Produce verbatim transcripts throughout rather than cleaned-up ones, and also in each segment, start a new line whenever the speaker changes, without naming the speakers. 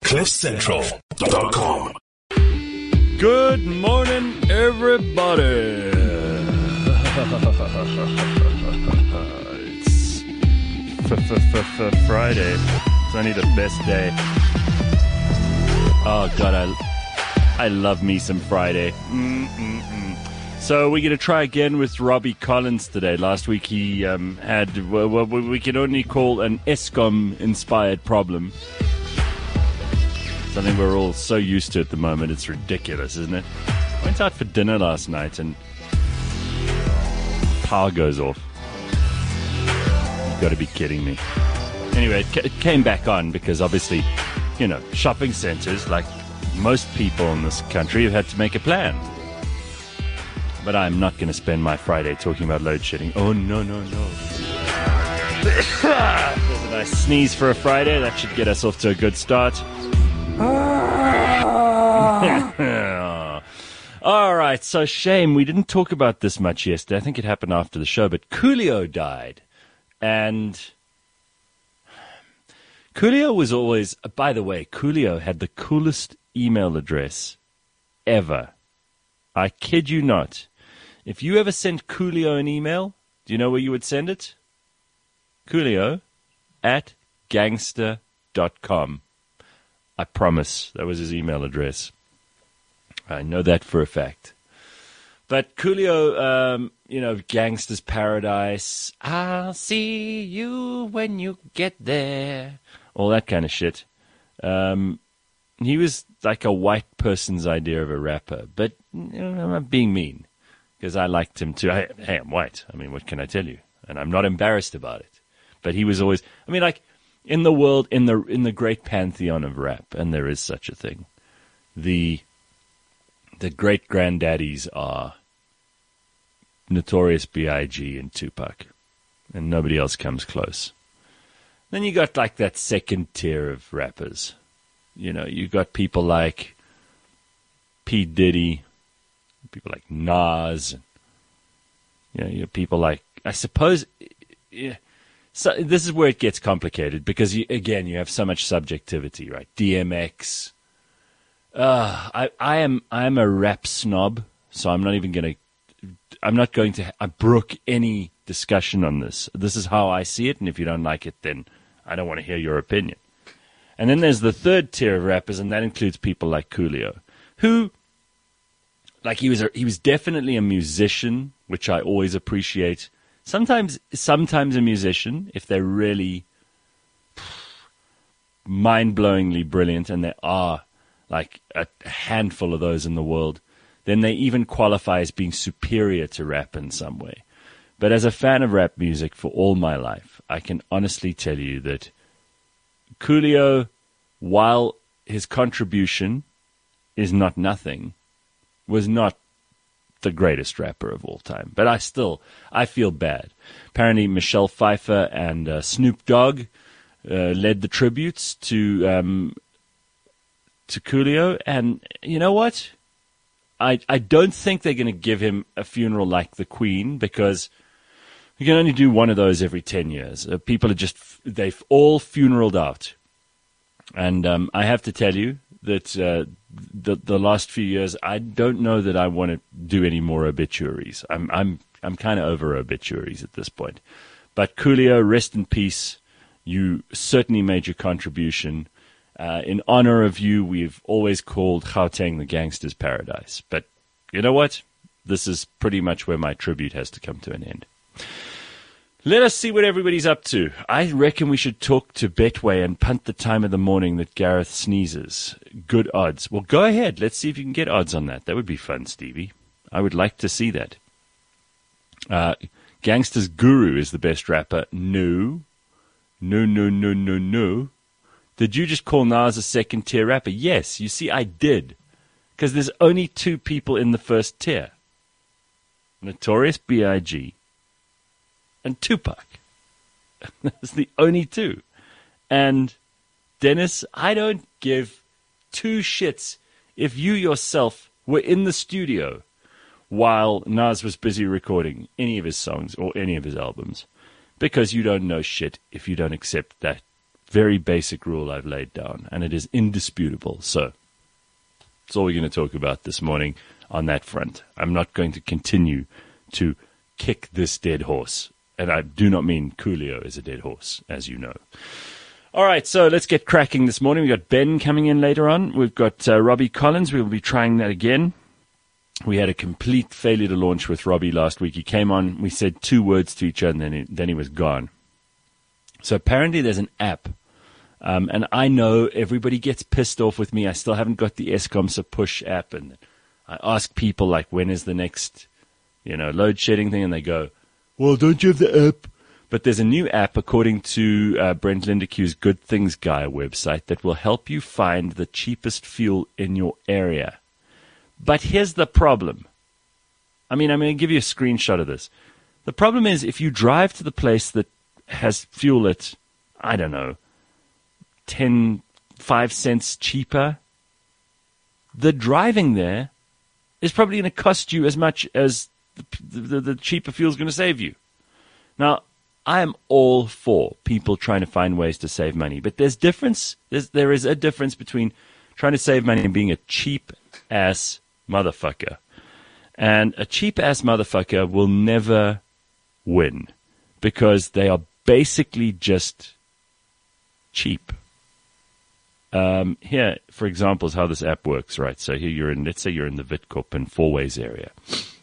cliff central dot com.
Good morning, everybody. It's Friday. It's only the best day. Oh, God, I, I love me some Friday. Mm-mm-mm. So we're going to try again with Robbie Collins today. Last week he um, had what we can only call an ESCOM-inspired problem. Something we're all so used to at the moment. It's ridiculous, isn't it? I went out for dinner last night and power goes off. You've got to be kidding me. Anyway, it, ca- it came back on because obviously, you know, shopping centers, like most people in this country, have had to make a plan. But I'm not going to spend my Friday talking about load shedding. Oh, no, no, no. There's a nice sneeze for a Friday. That should get us off to a good start. All right, so shame. We didn't talk about this much yesterday. I think it happened after the show, but Coolio died. And Coolio was always, by the way, Coolio had the coolest email address ever. I kid you not. If you ever sent Coolio an email, do you know where you would send it? Coolio at gangster dot com. I promise that was his email address. I know that for a fact. But Coolio, um, you know, Gangster's Paradise, I'll see you when you get there, all that kind of shit. Um, he was like a white person's idea of a rapper, but you know, I'm not being mean because I liked him too. I, hey, I'm white. I mean, what can I tell you? And I'm not embarrassed about it. But he was always, I mean, like, in the world, in the in the great pantheon of rap, and there is such a thing, the the great granddaddies are Notorious B I G and Tupac, and nobody else comes close. Then you got like that second tier of rappers. You know, you got people like P. Diddy, people like Nas, and, you know, you have people like, I suppose, yeah. So this is where it gets complicated because, you, again, you have so much subjectivity, right? D M X. Uh, I, I am I am a rap snob, so I'm not even going to. I'm not going to I brook any discussion on this. This is how I see it, and if you don't like it, then I don't want to hear your opinion. And then there's the third tier of rappers, and that includes people like Coolio, who, like, he was a, he was definitely a musician, which I always appreciate. Sometimes, sometimes a musician, if they're really mind-blowingly brilliant, and there are like a handful of those in the world, then they even qualify as being superior to rap in some way. But as a fan of rap music for all my life, I can honestly tell you that Coolio, while his contribution is not nothing, was not the greatest rapper of all time. But I still, I feel bad. Apparently Michelle Pfeiffer and uh, Snoop Dogg uh, led the tributes to um, to Coolio. And you know what? I, I don't think they're going to give him a funeral like the Queen, because you can only do one of those every ten years. Uh, people are just, they've all funeraled out. And um, I have to tell you that uh, the the last few years, I don't know that I want to do any more obituaries. I'm I'm I'm kind of over obituaries at this point. But Coolio, rest in peace. You certainly made your contribution. Uh, in honor of you, we've always called Gauteng the Gangster's Paradise. But you know what? This is pretty much where my tribute has to come to an end. Let us see what everybody's up to. I reckon we should talk to Betway and punt the time of the morning that Gareth sneezes. Good odds. Well, go ahead. Let's see if you can get odds on that. That would be fun, Stevie. I would like to see that. Uh, Gangster's Guru is the best rapper. No. No, no, no, no, no. Did you just call Nas a second-tier rapper? Yes. You see, I did. Because there's only two people in the first tier. Notorious B I G and Tupac. That's the only two. And Dennis, I don't give two shits if you yourself were in the studio while Nas was busy recording any of his songs or any of his albums, because you don't know shit if you don't accept that very basic rule I've laid down, and it is indisputable. So that's all we're going to talk about this morning on that front. I'm not going to continue to kick this dead horse. And I do not mean Coolio is a dead horse, as you know. All right, so let's get cracking this morning. We've got Ben coming in later on. We've got uh, Robbie Collins. We'll be trying that again. We had a complete failure to launch with Robbie last week. He came on, we said two words to each other, and then he, then he was gone. So apparently there's an app. Um, and I know everybody gets pissed off with me. I still haven't got the Eskomsa push app. And I ask people, like, when is the next, you know, load shedding thing? And they go, well, don't you have the app? But there's a new app, according to uh, Brent Lindeque's Good Things Guy website, that will help you find the cheapest fuel in your area. But here's the problem. I mean, I'm going to give you a screenshot of this. The problem is if you drive to the place that has fuel at, I don't know, ten, five cents cheaper, the driving there is probably going to cost you as much as the, the, the cheaper fuel is going to save you. Now, I am all for people trying to find ways to save money, but there's difference. There's, there is a difference between trying to save money and being a cheap-ass motherfucker. And a cheap-ass motherfucker will never win because they are basically just cheap. Um, here, for example, is how this app works, right? So here you're in, let's say you're in the Witkoop and Four Ways area,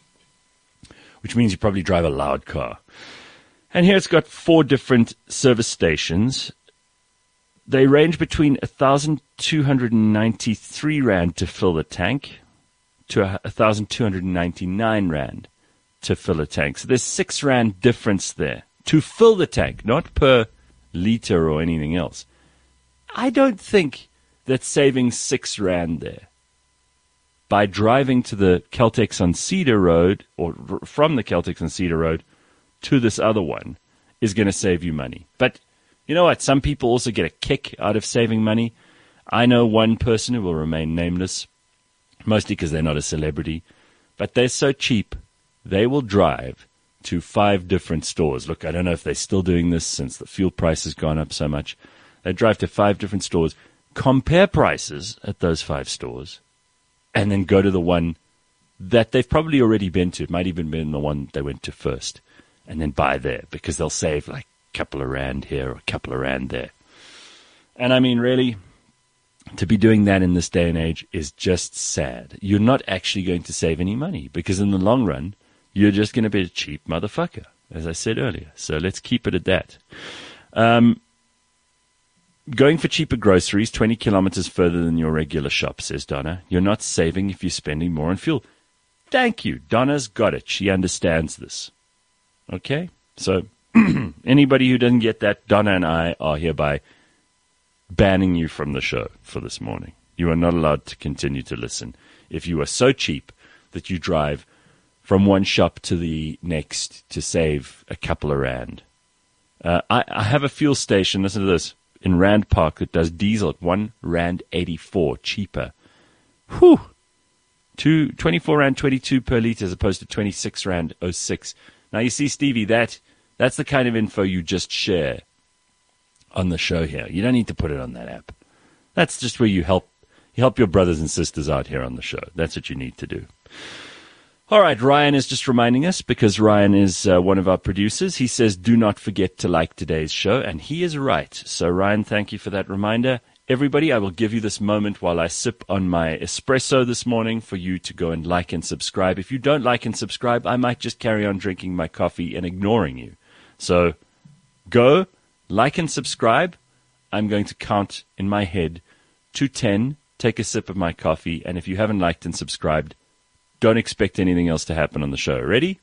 which means you probably drive a loud car. And here it's got four different service stations. They range between one thousand two hundred ninety-three rand to fill the tank to one thousand two hundred ninety-nine rand to fill a tank. So there's six rand difference there to fill the tank, not per liter or anything else. I don't think that saving six rand there by driving to the Caltex on Cedar Road or from the Caltex on Cedar Road to this other one is going to save you money. But you know what? Some people also get a kick out of saving money. I know one person who will remain nameless, mostly because they're not a celebrity, but they're so cheap, they will drive to five different stores. Look, I don't know if they're still doing this since the fuel price has gone up so much. They drive to five different stores, compare prices at those five stores, and then go to the one that they've probably already been to. It might even been the one they went to first, and then buy there because they'll save like a couple of rand here or a couple of rand there. And I mean, really, to be doing that in this day and age is just sad. You're not actually going to save any money because in the long run, you're just going to be a cheap motherfucker, as I said earlier. So let's keep it at that. Um, going for cheaper groceries, twenty kilometers further than your regular shop, says Donna. You're not saving if you're spending more on fuel. Thank you. Donna's got it. She understands this. Okay? So anybody who doesn't get that, Donna and I are hereby banning you from the show for this morning. You are not allowed to continue to listen if you are so cheap that you drive from one shop to the next to save a couple of rand. Uh, I, I have a fuel station, listen to this, in Rand Park that does diesel at one rand eighty-four cheaper. Whew! Two, twenty-four rand twenty-two per litre as opposed to twenty-six rand oh six. Now you see, Stevie, that that's the kind of info you just share on the show here. You don't need to put it on that app. That's just where you help you help your brothers and sisters out here on the show. That's what you need to do. All right, Ryan is just reminding us, because Ryan is uh, one of our producers. He says, do not forget to like today's show, and he is right. So, Ryan, thank you for that reminder. Everybody, I will give you this moment while I sip on my espresso this morning for you to go and like and subscribe. If you don't like and subscribe, I might just carry on drinking my coffee and ignoring you. So, go, like and subscribe. I'm going to count in my head to ten, take a sip of my coffee, and if you haven't liked and subscribed, don't expect anything else to happen on the show. Ready?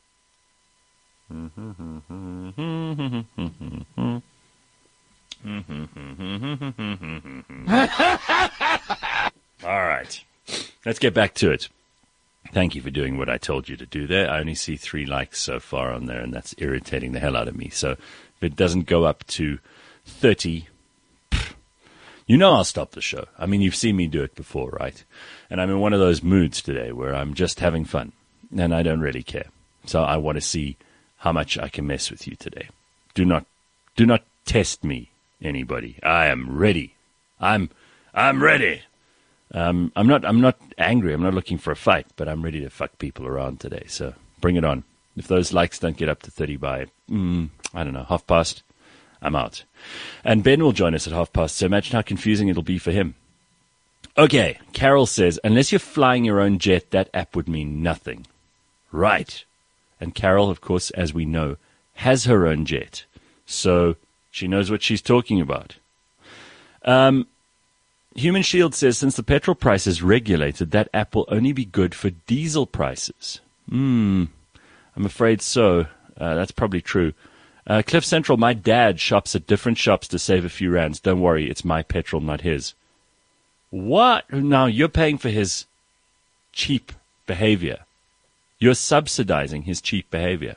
All right. Let's get back to it. Thank you for doing what I told you to do there. I only see three likes so far on there, and that's irritating the hell out of me. So if it doesn't go up to thirty, you know I'll stop the show. I mean, you've seen me do it before, right? And I'm in one of those moods today where I'm just having fun, and I don't really care. So I want to see how much I can mess with you today. Do not, do not test me anybody. I am ready. I'm I'm ready. Um, I'm not I'm not angry. I'm not looking for a fight, but I'm ready to fuck people around today. So bring it on. If those likes don't get up to thirty by, mm, I don't know, half past, I'm out. And Ben will join us at half past, so imagine how confusing it'll be for him. Okay, Carol says, unless you're flying your own jet, that app would mean nothing. Right. And Carol, of course, as we know, has her own jet. So she knows what she's talking about. Um, Human Shield says, since the petrol price is regulated, that app will only be good for diesel prices. Hmm. I'm afraid so. Uh, that's probably true. Uh, Cliff Central, my dad shops at different shops to save a few rands. Don't worry, it's my petrol, not his. What? Now, you're paying for his cheap behavior. You're subsidizing his cheap behavior.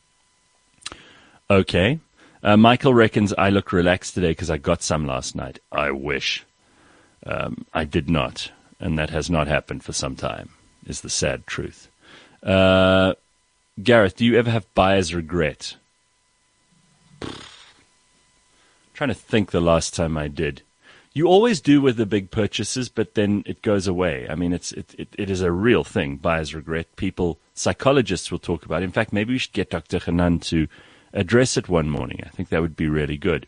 Okay. Uh, Michael reckons I look relaxed today because I got some last night. I wish. Um, I did not. And that has not happened for some time, is the sad truth. Uh... Gareth, do you ever have buyer's regret? I'm trying to think the last time I did. You always do with the big purchases, but then it goes away. I mean, it's it, it, it is a real thing, buyer's regret. People, psychologists will talk about it. In fact, maybe we should get Doctor Hanan to address it one morning. I think that would be really good.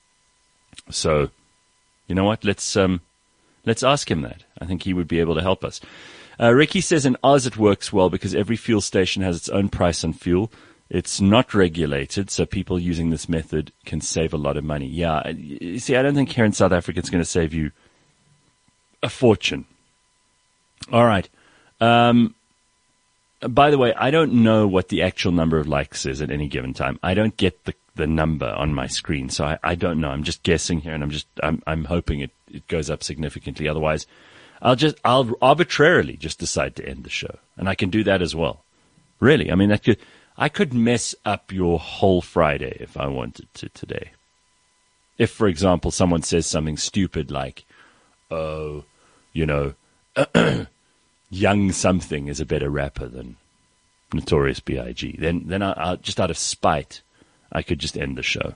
So, you know what? Let's um, let's ask him that. I think he would be able to help us. Uh, Ricky says in Oz it works well because every fuel station has its own price on fuel. It's not regulated, so people using this method can save a lot of money. Yeah, you see, I don't think here in South Africa it's going to save you a fortune. All right. Um, by the way, I don't know what the actual number of likes is at any given time. I don't get the, the number on my screen, so I, I don't know. I'm just guessing here, and I'm just I'm I'm hoping it, it goes up significantly. Otherwise, I'll just I'll arbitrarily just decide to end the show, and I can do that as well. Really, I mean, that could I could mess up your whole Friday if I wanted to today. If, for example, someone says something stupid like, "Oh, you know, Young Something is a better rapper than Notorious B I G," then then I, I just out of spite, I could just end the show,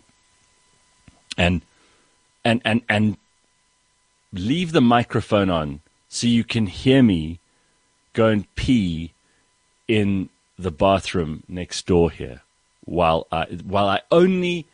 and and and and leave the microphone on. So you can hear me go and pee in the bathroom next door here, while I while I only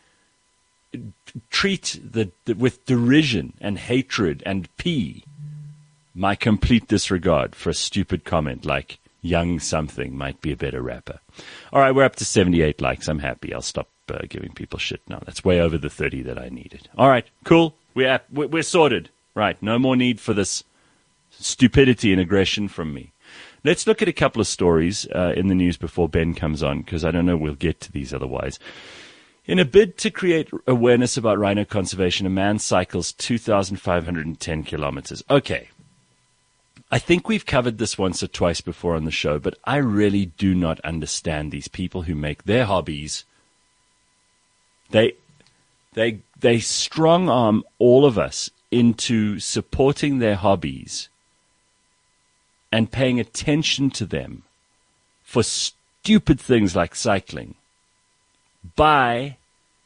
treat the, the with derision and hatred and pee my complete disregard for a stupid comment like Young Something might be a better rapper. All right, we're up to seventy-eight likes. I'm happy. I'll stop uh, giving people shit now. That's way over the thirty that I needed. All right, cool. We're at, we're sorted. Right, no more need for this stupidity and aggression from me. Let's look at a couple of stories uh, in the news before Ben comes on, because I don't know we'll get to these otherwise. In a bid to create awareness about rhino conservation, a man cycles two thousand five hundred ten kilometers. Okay. I think we've covered this once or twice before on the show, but I really do not understand these people who make their hobbies. They, they, they strong arm all of us into supporting their hobbies and paying attention to them for stupid things like cycling by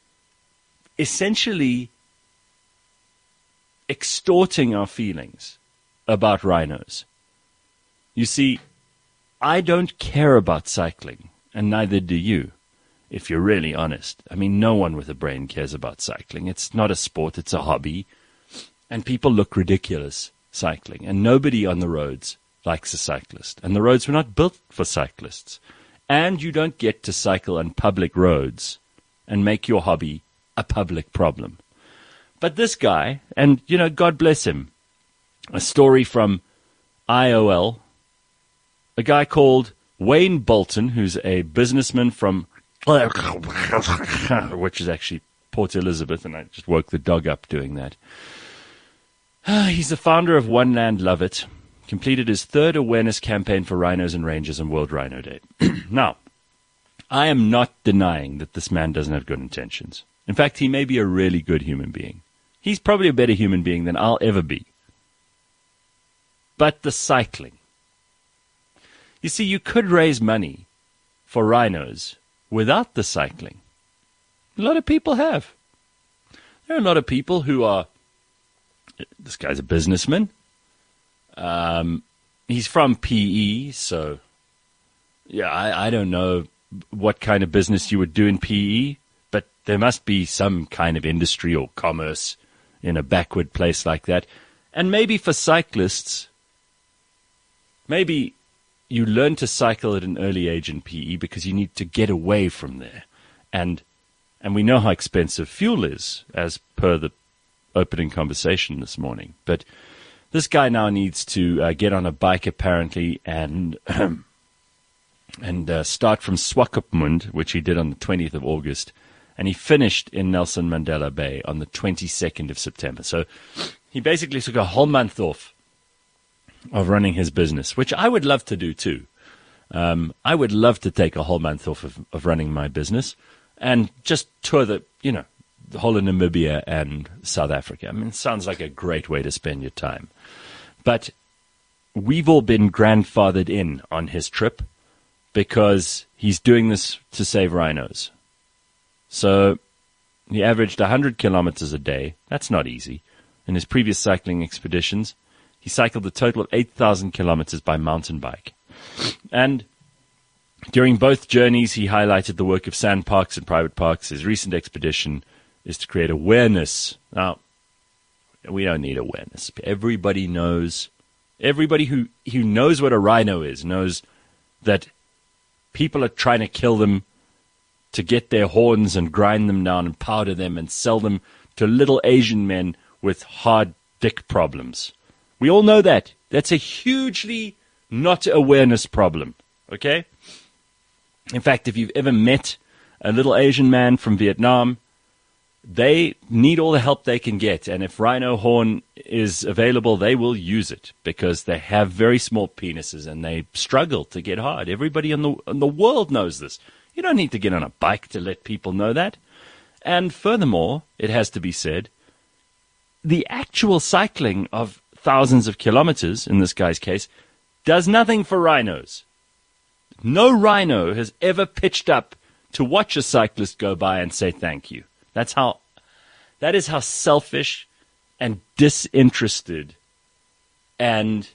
essentially extorting our feelings about rhinos. You see, I don't care about cycling, and neither do you, if you're really honest. I mean, no one with a brain cares about cycling. It's not a sport, it's a hobby. And people look ridiculous cycling, and nobody on the roads likes a cyclist. And the roads were not built for cyclists. And you don't get to cycle on public roads and make your hobby a public problem. But this guy, and, you know, God bless him, a story from I O L, a guy called Wayne Bolton, who's a businessman from, which is actually Port Elizabeth, and I just woke the dog up doing that. He's the founder of One Land Love It, completed his third awareness campaign for rhinos and rangers on World Rhino Day. Now, I am not denying that this man doesn't have good intentions. In fact, he may be a really good human being. He's probably a better human being than I'll ever be. But the cycling. You see, you could raise money for rhinos without the cycling. A lot of people have. There are a lot of people who are, this guy's a businessman. Um, he's from P E, so, yeah, I, I don't know what kind of business you would do in P E, but there must be some kind of industry or commerce in a backward place like that. And maybe for cyclists, maybe you learn to cycle at an early age in P E because you need to get away from there. And and we know how expensive fuel is, as per the opening conversation this morning. But this guy now needs to uh, get on a bike, apparently, and and uh, start from Swakopmund, which he did on the twentieth of August, and he finished in Nelson Mandela Bay on the twenty-second of September. So he basically took a whole month off of running his business, which I would love to do too. Um, I would love to take a whole month off of, of running my business and just tour the, you know, the whole of Namibia and South Africa. I mean, it sounds like a great way to spend your time. But we've all been grandfathered in on his trip because he's doing this to save rhinos. So he averaged one hundred kilometers a day. That's not easy. In his previous cycling expeditions, he cycled a total of eight thousand kilometers by mountain bike. And during both journeys, he highlighted the work of sand parks and private parks. His recent expedition is to create awareness. Now, we don't need awareness. Everybody knows, everybody who, who knows what a rhino is knows that people are trying to kill them to get their horns and grind them down and powder them and sell them to little Asian men with hard dick problems. We all know that. That's a hugely not awareness problem, okay? In fact, if you've ever met a little Asian man from Vietnam, they need all the help they can get. And if rhino horn is available, they will use it because they have very small penises and they struggle to get hard. Everybody in the, in the world knows this. You don't need to get on a bike to let people know that. And furthermore, it has to be said, the actual cycling of thousands of kilometers, in this guy's case, does nothing for rhinos. No rhino has ever pitched up to watch a cyclist go by and say thank you. That's how, that is how selfish and disinterested and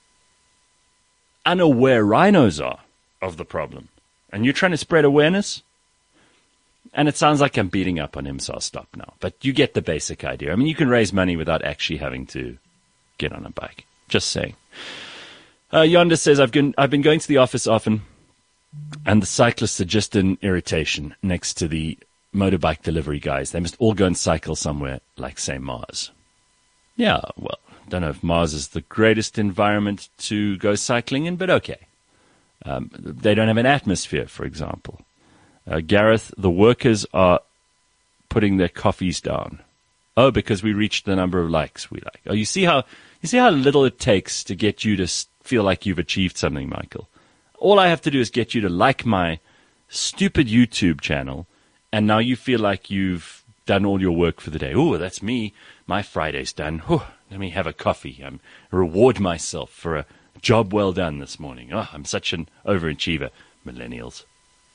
unaware rhinos are of the problem. And you're trying to spread awareness? And it sounds like I'm beating up on him, so I'll stop now. But you get the basic idea. I mean, you can raise money without actually having to get on a bike. Just saying. Uh, Yonder says, I've been, I've been going to the office often, and the cyclists are just an irritation next to the motorbike delivery guys. They must all go and cycle somewhere, like, say, Mars. Yeah, well, don't know if Mars is the greatest environment to go cycling in, but okay. Um, they don't have an atmosphere, for example. Uh, Gareth, the workers are putting their coffees down. Oh, because we reached the number of likes we like. Oh, you see how you see how little it takes to get you to feel like you've achieved something, Michael. All I have to do is get you to like my stupid YouTube channel, and now you feel like you've done all your work for the day. Oh, that's me. My Friday's done. Oh, let me have a coffee. I'm reward myself for a job well done this morning. Oh, I'm such an overachiever. Millennials.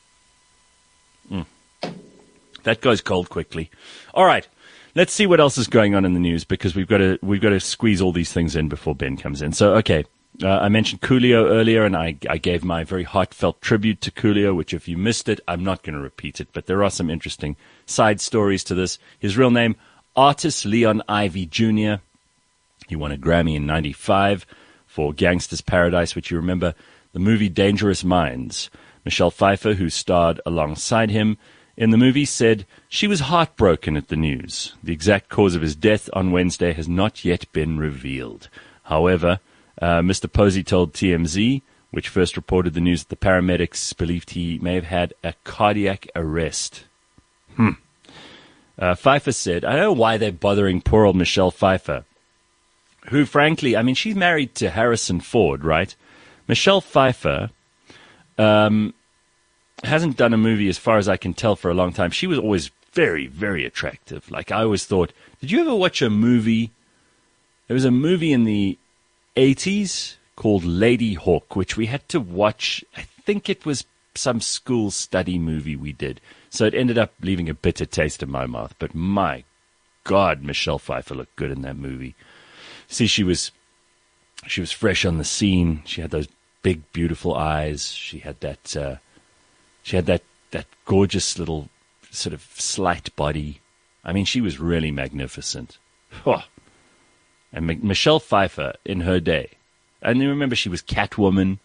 Mm. That goes cold quickly. All right. Let's see what else is going on in the news because we've got to we've got to squeeze all these things in before Ben comes in. So, okay. Uh, I mentioned Coolio earlier, and I, I gave my very heartfelt tribute to Coolio, which if you missed it, I'm not going to repeat it, but there are some interesting side stories to this. His real name, Artis Leon Ivy Junior He won a Grammy in ninety-five for Gangsta's Paradise, which you remember, the movie Dangerous Minds. Michelle Pfeiffer, who starred alongside him in the movie, said she was heartbroken at the news. The exact cause of his death on Wednesday has not yet been revealed. However, uh, Mister Posey told T M Z, which first reported the news, that the paramedics believed he may have had a cardiac arrest. Hmm. Uh, Pfeiffer said, I don't know why they're bothering poor old Michelle Pfeiffer, who, frankly, I mean, she's married to Harrison Ford, right? Michelle Pfeiffer um, hasn't done a movie, as far as I can tell, for a long time. She was always very, very attractive. Like, I always thought, did you ever watch a movie? There was a movie in the eighties called Lady Hawk, which we had to watch. I think it was some school study movie we did. So it ended up leaving a bitter taste in my mouth. But my God, Michelle Pfeiffer looked good in that movie. See, she was she was fresh on the scene. She had those big, beautiful eyes. She had that uh, she had that that gorgeous little sort of slight body. I mean, she was really magnificent. Oh. And M- Michelle Pfeiffer in her day. And you remember she was Catwoman.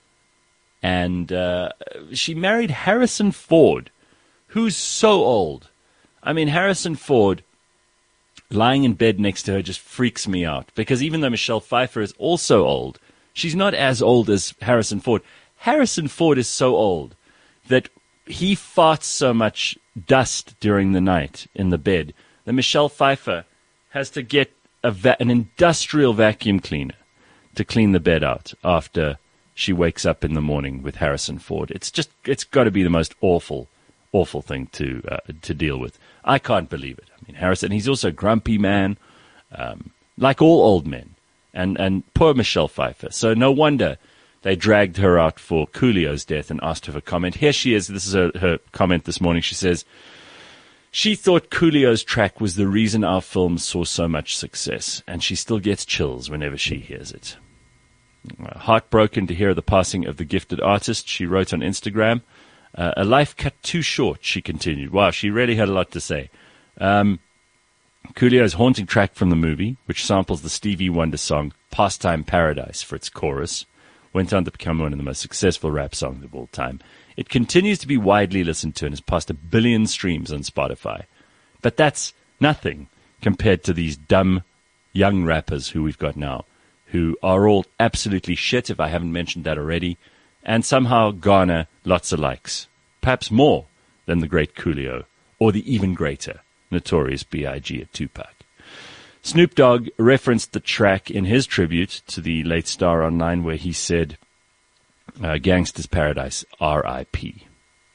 And uh, she married Harrison Ford, who's so old. I mean, Harrison Ford lying in bed next to her just freaks me out. Because even though Michelle Pfeiffer is also old, she's not as old as Harrison Ford. Harrison Ford is so old that he farts so much dust during the night in the bed that Michelle Pfeiffer has to get a va- an industrial vacuum cleaner to clean the bed out after she wakes up in the morning with Harrison Ford. It's just, it's got to be the most awful, awful thing to uh, to deal with. I can't believe it. I mean, Harrison, he's also a grumpy man, um, like all old men, and, and poor Michelle Pfeiffer. So no wonder they dragged her out for Coolio's death and asked her for comment. Here she is. This is her, her comment this morning. She says, she thought Coolio's track was the reason our film saw so much success, and she still gets chills whenever she hears it. Heartbroken to hear the passing of the gifted artist, she wrote on Instagram, uh, a life cut too short, she continued. Wow, she really had a lot to say. Um, Coolio's haunting track from the movie, which samples the Stevie Wonder song Pastime Paradise for its chorus, went on to become one of the most successful rap songs of all time. It continues to be widely listened to and has passed a billion streams on Spotify. But that's nothing compared to these dumb young rappers who we've got now, who are all absolutely shit, if I haven't mentioned that already, and somehow garner lots of likes, perhaps more than the great Coolio, or the even greater Notorious B I G at Tupac. Snoop Dogg referenced the track in his tribute to the late star online, where he said, uh, Gangsta's Paradise, R I P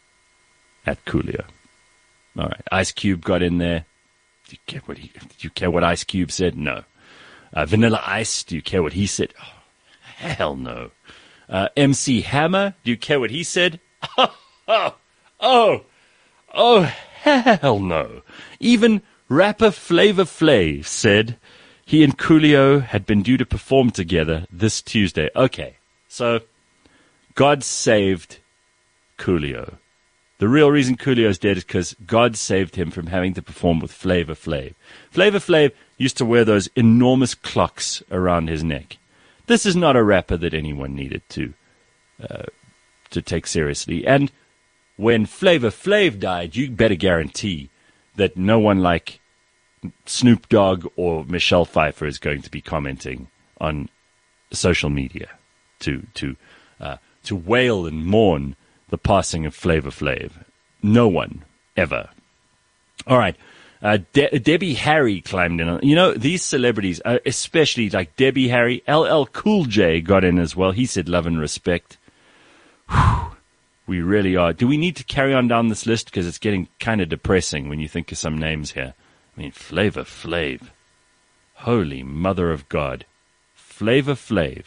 at Coolio. All right, Ice Cube got in there. Do you care what he? Did you care what Ice Cube said? No. Uh, Vanilla Ice, do you care what he said? Oh, hell no. Uh, M C Hammer, do you care what he said? Oh, oh, oh, oh, hell no. Even rapper Flavor Flav said he and Coolio had been due to perform together this Tuesday. Okay, so God saved Coolio. The real reason Coolio's dead is because God saved him from having to perform with Flavor Flav. Flavor Flav used to wear those enormous clocks around his neck. This is not a rapper that anyone needed to uh, to take seriously. And when Flavor Flav died, you better guarantee that no one like Snoop Dogg or Michelle Pfeiffer is going to be commenting on social media to to uh, to wail and mourn the passing of Flavor Flav. No one ever. All right. Uh, De- Debbie Harry climbed in. You know, these celebrities, uh, especially like Debbie Harry, L L Cool J got in as well. He said love and respect. Whew, we really are. Do we need to carry on down this list? Because it's getting kind of depressing when you think of some names here. I mean, Flavor Flav. Holy mother of God. Flavor Flav.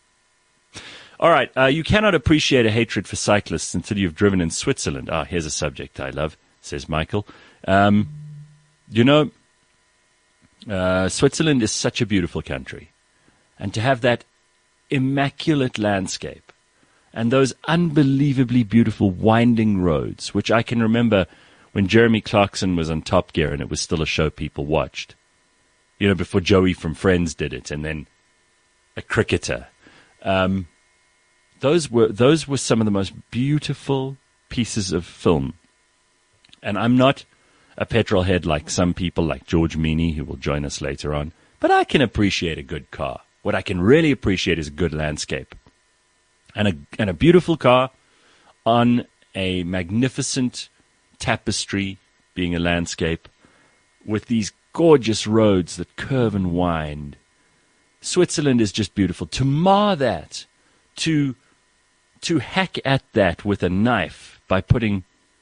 All right. Uh, you cannot appreciate a hatred for cyclists until you've driven in Switzerland. Ah, here's a subject I love, says Michael. Um... You know, uh, Switzerland is such a beautiful country. And to have that immaculate landscape and those unbelievably beautiful winding roads, which I can remember when Jeremy Clarkson was on Top Gear and it was still a show people watched. You know, before Joey from Friends did it and then a cricketer. Um, those were those were some of the most beautiful pieces of film. And I'm not a petrol head like some people, like George Meany, who will join us later on. But I can appreciate a good car. What I can really appreciate is a good landscape. And a, and a beautiful car on a magnificent tapestry, being a landscape, with these gorgeous roads that curve and wind. Switzerland is just beautiful. To mar that, to, to hack at that with a knife by putting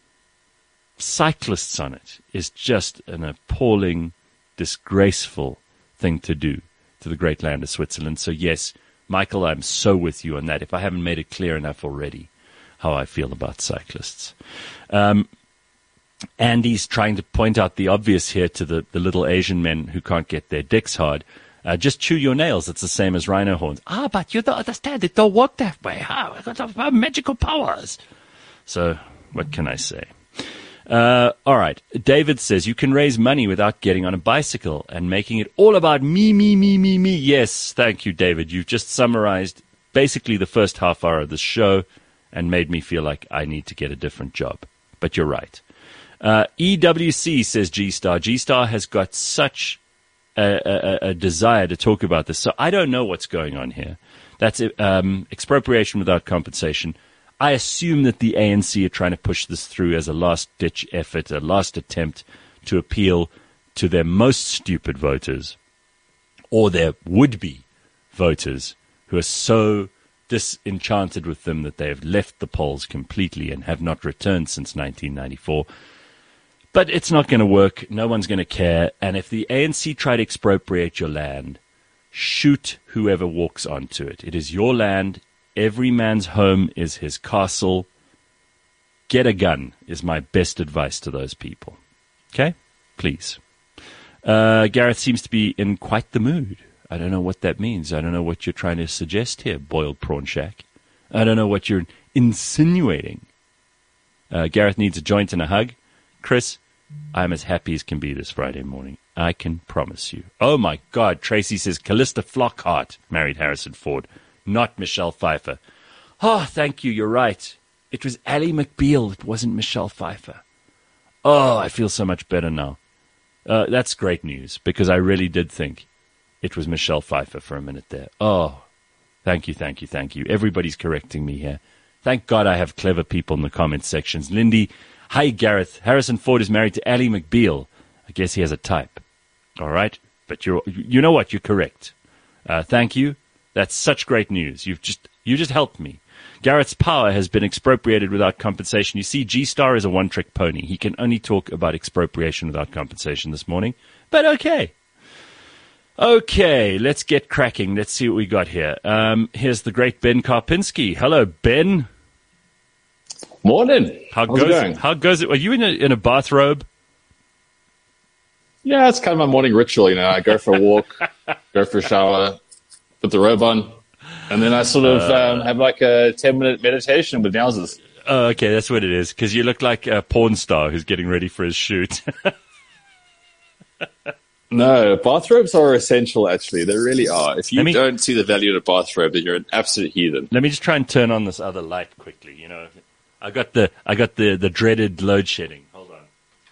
cyclists on it is just an appalling, disgraceful thing to do to the great land of Switzerland. So yes, Michael, I'm so with you on that, if I haven't made it clear enough already how I feel about cyclists. Um, Andy's trying to point out the obvious here to the, the little Asian men who can't get their dicks hard. Uh, just chew your nails. It's the same as rhino horns. Ah, but you don't understand. It don't work that way. Ah, I got magical powers. So what can I say? Uh, all right. David says you can raise money without getting on a bicycle and making it all about me, me, me, me, me. Yes, thank you, David. You've just summarized basically the first half hour of the show and made me feel like I need to get a different job. But you're right. Uh, E W C says G-Star. G-Star has got such a, a, a desire to talk about this. So I don't know what's going on here. That's um, expropriation without compensation. I assume that the A N C are trying to push this through as a last-ditch effort, a last attempt to appeal to their most stupid voters or their would-be voters who are so disenchanted with them that they have left the polls completely and have not returned since nineteen ninety-four. But it's not going to work. No one's going to care. And if the A N C try to expropriate your land, shoot whoever walks onto it. It is your land. Every man's home is his castle. Get a gun is my best advice to those people. Okay? Please. Uh, Gareth seems to be in quite the mood. I don't know what that means. I don't know what you're trying to suggest here, Boiled Prawn Shack. I don't know what you're insinuating. Uh, Gareth needs a joint and a hug. Chris, I'm as happy as can be this Friday morning. I can promise you. Oh, my God. Tracy says Callista Flockhart married Harrison Ford, not Michelle Pfeiffer. Oh, thank you. You're right. It was Ally McBeal. It wasn't Michelle Pfeiffer. Oh, I feel so much better now. Uh, that's great news because I really did think it was Michelle Pfeiffer for a minute there. Oh, thank you, thank you, thank you. Everybody's correcting me here. Thank God I have clever people in the comments sections. Lindy, hi, Gareth. Harrison Ford is married to Ally McBeal. I guess he has a type. All right. But you're, you know what? You're correct. Uh, thank you. That's such great news. You've just, you just helped me. Garrett's power has been expropriated without compensation. You see, G-Star is a one-trick pony. He can only talk about expropriation without compensation this morning. But okay. Okay, let's get cracking. Let's see what we got here. Um, here's the great Ben Karpinski. Hello, Ben.
Morning.
How
How's
goes
it going?
How goes it? Are you in a, in a bathrobe?
Yeah, it's kind of my morning ritual. You know, I go for a walk, go for a shower, put the robe on, and then I sort of
Uh,
um, have like a ten-minute meditation with Nowsers.
Oh, okay, that's what it is. Because you look like a porn star who's getting ready for his shoot.
No, bathrobes are essential, actually. They really are. If you
Let me-
don't see the value in a bathrobe, then you're an absolute heathen.
Let me just try and turn on this other light quickly. You know, I got the I got the, the dreaded load shedding. Hold on.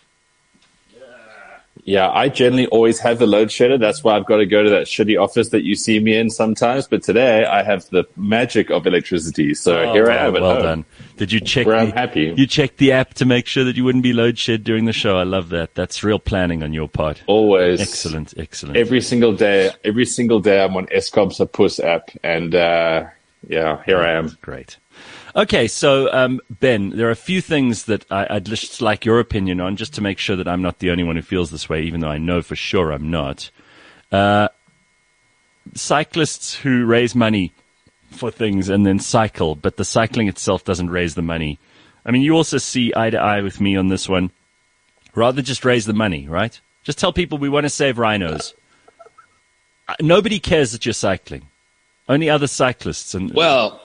Yeah, I generally always have the load shedder. That's why I've got to go to that shitty office that you see me in sometimes. But today I have the magic of electricity. So
Oh,
here I
well,
am at
well
home.
done. Did you check?
Where
the,
I'm happy.
You checked the app to make sure that you wouldn't be load shed during the show. I love that. That's real planning on your part.
Always.
Excellent, excellent.
Every single day, every single day I'm on Eskom's Puss app. And uh, yeah, here I am.
Great. Okay, so um, Ben, there are a few things that I, I'd just like your opinion on, just to make sure that I'm not the only one who feels this way, even though I know for sure I'm not. Uh, cyclists who raise money for things and then cycle, but the cycling itself doesn't raise the money. I mean, you also see eye to eye with me on this one. Rather just raise the money, right? Just tell people we want to save rhinos. Uh, Nobody cares that you're cycling. Only other cyclists. And
Well,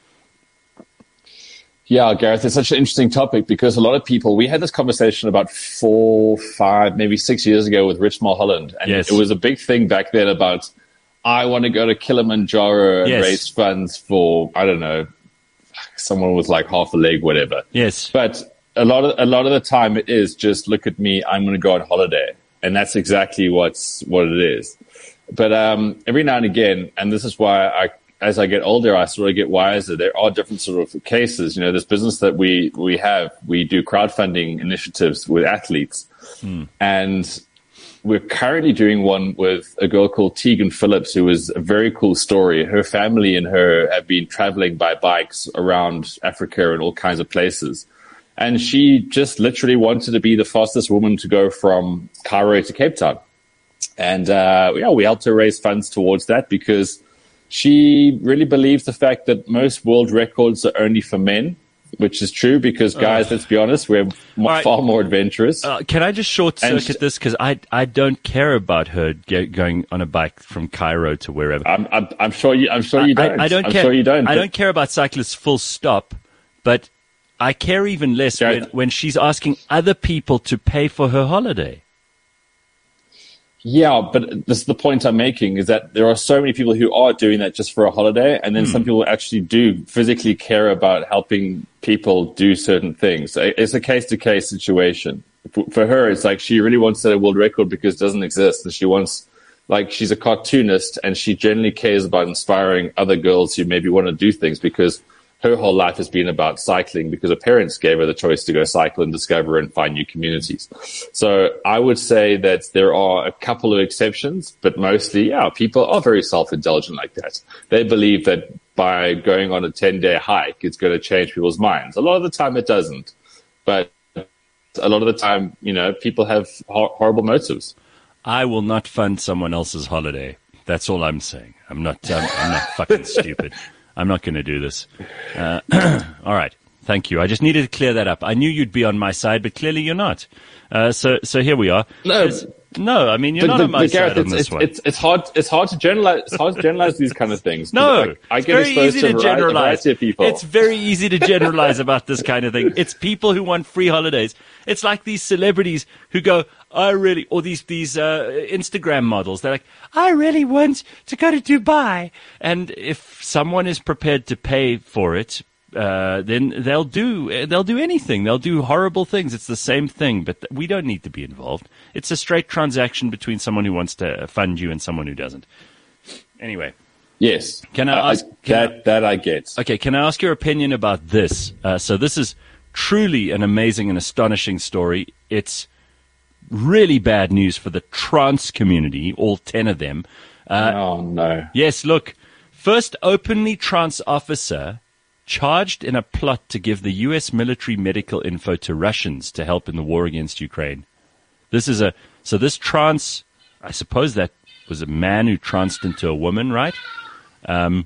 yeah, Gareth, it's such an interesting topic because a lot of people, we had this conversation about four, five, maybe six years ago with Rich Mulholland. And
Yes.
it was a big thing back then about, I want to go to Kilimanjaro and
Yes.
raise funds for, I don't know, someone with like half a leg, whatever.
Yes.
But a lot of a lot of the time it is just look at me, I'm going to go on holiday, and that's exactly what's what it is. But um, every now and again, and this is why I, as I get older, I sort of get wiser. There are different sort of cases. You know, this business that we we have, we do crowdfunding initiatives with athletes,
Hmm.
and we're currently doing one with a girl called Tegan Phillips, who is a very cool story. Her family and her have been traveling by bikes around Africa and all kinds of places. And she just literally wanted to be the fastest woman to go from Cairo to Cape Town. And, uh, yeah, we helped her raise funds towards that because she really believes the fact that most world records are only for men. which is true because guys, uh, let's be honest, we're m-
right.
far more adventurous.
Uh, can I just short circuit this because I I don't care about her get, going on a bike from Cairo to wherever.
I'm I'm, I'm sure you I'm sure you don't.
I, I don't
I'm
care.
Sure you don't.
I don't care about cyclists. Full stop. But I care even less when, when she's asking other people to pay for her holiday.
Yeah, but this is the point I'm making, is that there are so many people who are doing that just for a holiday, and then mm. some people actually do physically care about helping people do certain things. It's a case-to-case situation. For her, it's like she really wants to set a world record because it doesn't exist, and she wants, like, she's a cartoonist, and she generally cares about inspiring other girls who maybe want to do things because her whole life has been about cycling because her parents gave her the choice to go cycle and discover and find new communities. So I would say that there are a couple of exceptions, but mostly, yeah, people are very self-indulgent like that. They believe that by going on a ten-day hike, it's going to change people's minds. A lot of the time it doesn't. But a lot of the time, you know, people have hor- horrible motives.
I will not fund someone else's holiday. That's all I'm saying. I'm not, I'm, I'm not fucking stupid. I'm not going to do this. Uh, all right. Thank you. I just needed to clear that up. I knew you'd be on my side, but clearly you're not. Uh, so, so here we are.
No,
There's, no. I mean, you're
but,
not
but,
on my
Gareth,
side on
it's,
this
it's,
one.
It's, it's hard. It's hard to generalize. It's hard to generalize these kind of things.
No,
I, I
it's
get
very
exposed
easy
to
to
a variety,
generalize.
a variety of people.
It's very easy to generalize about this kind of thing. It's people who want free holidays. It's like these celebrities who go, I really, or these these uh, Instagram models. They're like, I really want to go to Dubai, and if someone is prepared to pay for it, uh, then they'll do they'll do anything. They'll do horrible things. It's the same thing, but we don't need to be involved. It's a straight transaction between someone who wants to fund you and someone who doesn't. Anyway.
Yes.
Can I ask?
I,
can
that,
I,
that I get.
Okay, can I ask your opinion about this? Uh, so this is truly an amazing and astonishing story. It's really bad news for the trans community, all ten of them. Uh,
oh, no.
Yes, look. First openly trans officer charged in a plot to give the U S military medical info to Russians to help in the war against Ukraine. This is a, so this trans, I suppose that was a man who transed into a woman, right? Um,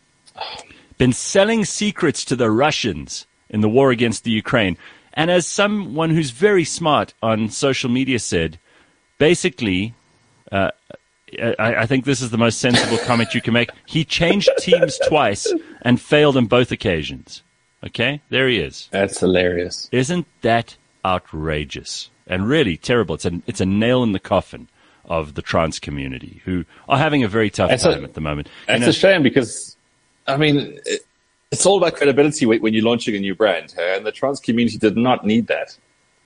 been selling secrets to the Russians in the war against the Ukraine. And as someone who's very smart on social media said, basically, uh, I, I think this is the most sensible comment you can make. He changed teams twice and failed on both occasions. Okay? There he is.
That's hilarious.
Isn't that outrageous? And really terrible. It's a, it's a nail in the coffin of the trans community who are having a very tough
that's
time
a,
at the moment.
That's
you know,
a shame because, I mean, it, it's all about credibility when you're launching a new brand, and the trans community did not need that.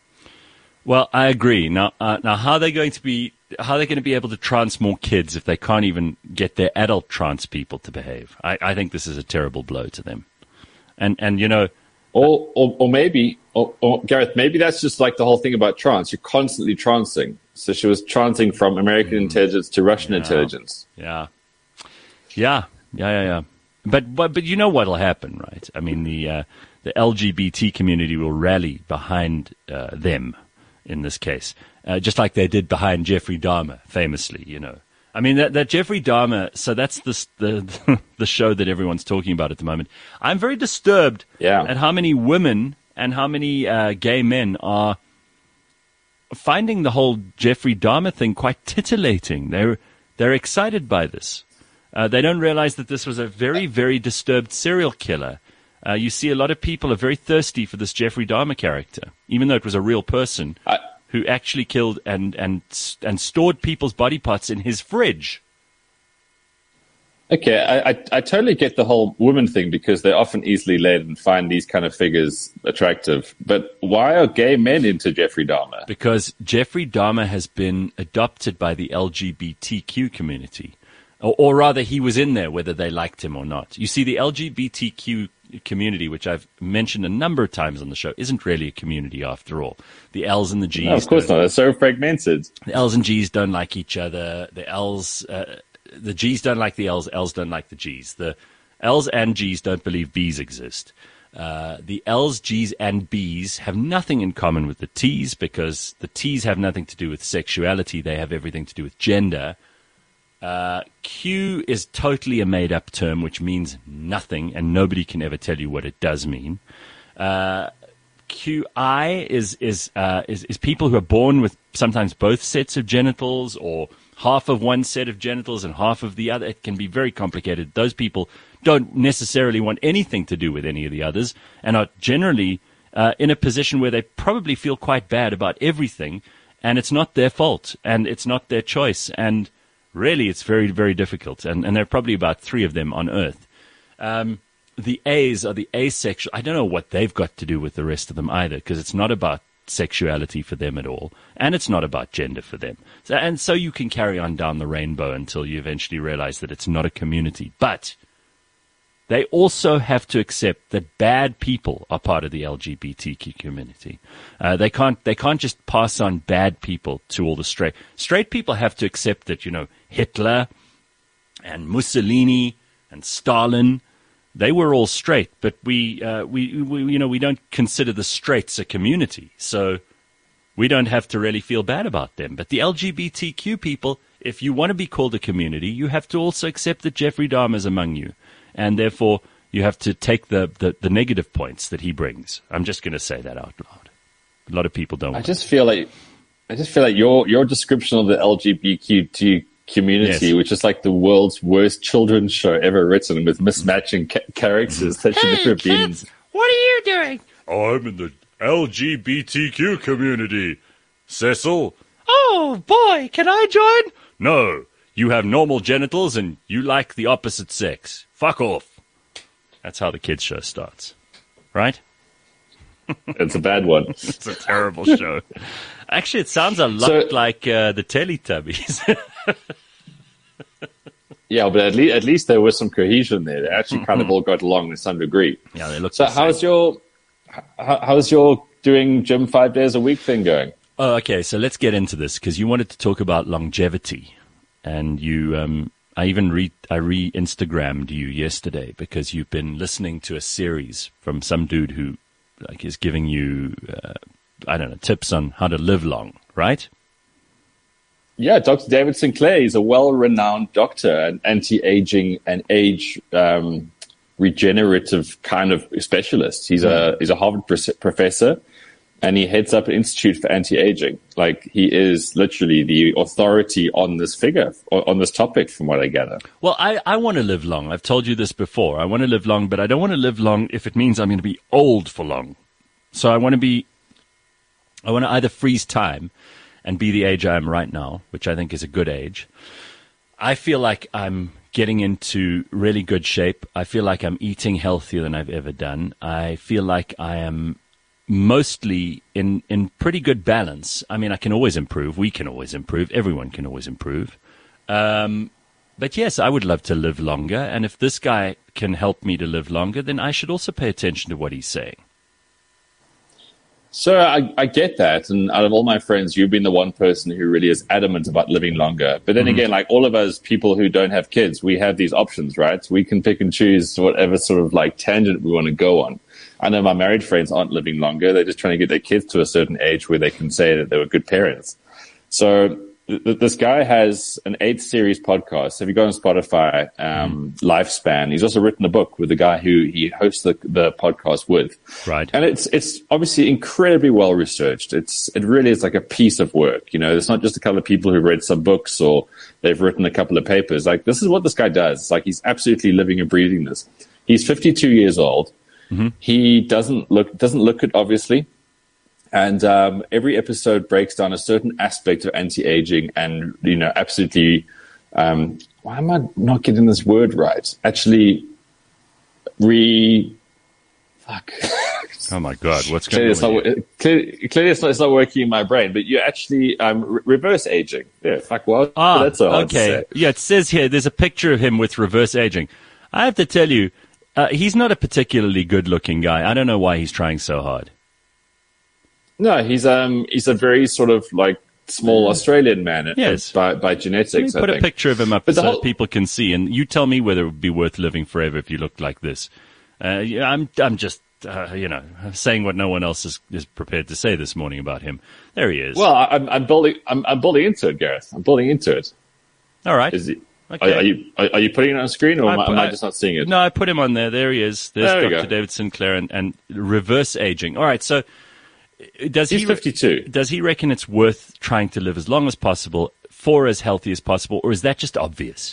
Well, I agree. Now, uh, now, how are they going to be? How are they going to be able to trans more kids if they can't even get their adult trans people to behave? I, I think this is a terrible blow to them. And and you know,
or or, or maybe, or, or Gareth, maybe that's just like the whole thing about trans. You're constantly transing. So she was transing from American mm, intelligence to Russian
yeah,
intelligence.
Yeah, yeah, yeah, yeah, yeah. But but but you know what'll happen, right? I mean, the uh, the L G B T community will rally behind uh, them in this case, uh, just like they did behind Jeffrey Dahmer, famously. You know, I mean that that Jeffrey Dahmer. So that's the the the show that everyone's talking about at the moment. I'm very disturbed
yeah.
at how many women and how many uh, gay men are finding the whole Jeffrey Dahmer thing quite titillating. They're they're excited by this. Uh, they don't realize that this was a very, very disturbed serial killer. Uh, you see a lot of people are very thirsty for this Jeffrey Dahmer character, even though it was a real person
I,
who actually killed and, and, and stored people's body parts in his fridge.
Okay, I, I, I totally get the whole woman thing because they're often easily led and find these kind of figures attractive. But why are gay men into Jeffrey Dahmer?
Because Jeffrey Dahmer has been adopted by the L G B T Q community. Or, or rather, he was in there, whether they liked him or not. You see, the L G B T Q community, which I've mentioned a number of times on the show, isn't really a community after all. The L's and the G's.
No, of course not. They're so fragmented.
The L's and G's don't like each other. The L's, uh, the G's don't like the L's. L's don't like the G's. The L's and G's don't believe B's exist. Uh, the L's, G's, and B's have nothing in common with the T's because the T's have nothing to do with sexuality. They have everything to do with gender. Uh, Q is totally a made-up term, which means nothing, and nobody can ever tell you what it does mean. Uh, Q I is is, uh, is is people who are born with sometimes both sets of genitals, or half of one set of genitals and half of the other. It can be very complicated. Those people don't necessarily want anything to do with any of the others, and are generally uh, in a position where they probably feel quite bad about everything, and it's not their fault, and it's not their choice, and really it's very, very difficult. And, and there are probably about three of them on Earth. Um, the A's are the asexual. I don't know what they've got to do with the rest of them either, because it's not about sexuality for them at all, and it's not about gender for them. So, and so you can carry on down the rainbow until you eventually realize that it's not a community. But they also have to accept that bad people are part of the L G B T Q community. Uh, they can't they can't just pass on bad people to all the straight straight people. Have to accept that, you know, Hitler and Mussolini and Stalin, they were all straight, but we, uh, we, we, you know, we don't consider the straights a community, so we don't have to really feel bad about them. But the L G B T Q people, if you want to be called a community, you have to also accept that Jeffrey Dahmer is among you, and therefore you have to take the, the, the negative points that he brings. I'm just going to say that out loud. A lot of people don't.
I just feel like, I just feel like your your description of the L G B T Q community, yes, which is like the world's worst children's show ever written, with mismatching ca- characters that should
hey,
never be.
Kids, what are you doing? Oh, I'm in the L G B T Q community. Cecil? Oh, boy, can I join? No, you have normal genitals and you like the opposite sex. Fuck off. That's how the kids' show starts. Right?
It's a bad one.
It's a terrible show. Actually, it sounds a lot so, like uh, the Teletubbies.
Yeah, but at least at least there was some cohesion there. They actually kind of all got along to some degree.
Yeah, they look.
So,
the
how's
same.
your how, how's your doing gym five days a week thing going?
Oh, okay. So let's get into this, because you wanted to talk about longevity, and you. Um, I even re I re Instagrammed you yesterday because you've been listening to a series from some dude who, like, is giving you, uh, I don't know, tips on how to live long, right?
Yeah, Doctor David Sinclair is a well-renowned doctor, an anti-aging and age um, regenerative kind of specialist. He's a he's a Harvard professor, and he heads up an institute for anti-aging. Like, he is literally the authority on this figure, on this topic, from what I gather.
Well, I, I want to live long. I've told you this before. I want to live long, but I don't want to live long if it means I'm going to be old for long. So I want to be, I want to either freeze time and be the age I am right now, which I think is a good age. I feel like I'm getting into really good shape. I feel like I'm eating healthier than I've ever done. I feel like I am mostly in, in pretty good balance. I mean, I can always improve. We can always improve. Everyone can always improve. Um, but yes, I would love to live longer. And if this guy can help me to live longer, then I should also pay attention to what he's saying.
So I, I get that, and out of all my friends, you've been the one person who really is adamant about living longer. But then mm-hmm. again, like all of us people who don't have kids, we have these options, right? We can pick and choose whatever sort of like tangent we want to go on. I know my married friends aren't living longer. They're just trying to get their kids to a certain age where they can say that they were good parents. So th- this guy has an eight series podcast. If you go on Spotify, um, mm. Lifespan, he's also written a book with the guy who he hosts the, the podcast with.
Right.
And it's, it's obviously incredibly well researched. It's, it really is like a piece of work. You know, it's not just a couple of people who've read some books or they've written a couple of papers. Like, this is what this guy does. It's like he's absolutely living and breathing this. He's fifty-two years old. Mm-hmm. He doesn't look, doesn't look it, obviously. And um, every episode breaks down a certain aspect of anti-aging and, you know, absolutely, um, why am I not getting this word right? Actually, re... Fuck.
Oh, my God. What's going on?
Clearly, clearly, clearly it's, not, it's not working in my brain, but you're actually um, re- reverse aging. Yeah, fuck, well,
ah,
that's all
okay. Yeah, it says here, there's a picture of him with reverse aging. I have to tell you, uh, he's not a particularly good-looking guy. I don't know why he's trying so hard.
No, he's um he's a very sort of like small Australian man.
Yes.
by by genetics.
Let me put
I
a
think.
picture of him up
But
so
the whole-
people can see, and you tell me whether it would be worth living forever if you looked like this. Uh, yeah, I'm I'm just uh, you know saying what no one else is, is prepared to say this morning about him. There he is.
Well, I'm I'm building I'm I'm building into it, Gareth. I'm building into it.
All right.
Is he?
Okay.
Are, are you are, are you putting it on screen, or
I
am, I,
put-
am I
I-
just not seeing it?
No, I put him on there. There he is. There's
There we
Doctor
go.
David Sinclair and, and reverse aging. All right, so uh, does
He's
he
fifty-two.
does he reckon it's worth trying to live as long as possible for as healthy as possible, or is that just obvious?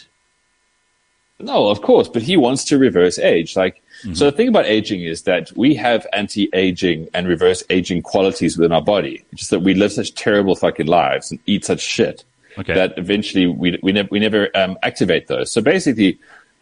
No, of course, but he wants to reverse age. Like,
Mm-hmm.
so the thing about aging is that we have anti-aging and reverse aging qualities within our body. It's just that we live such terrible fucking lives and eat such shit
Okay.
that eventually we we never we never um, activate those. So basically,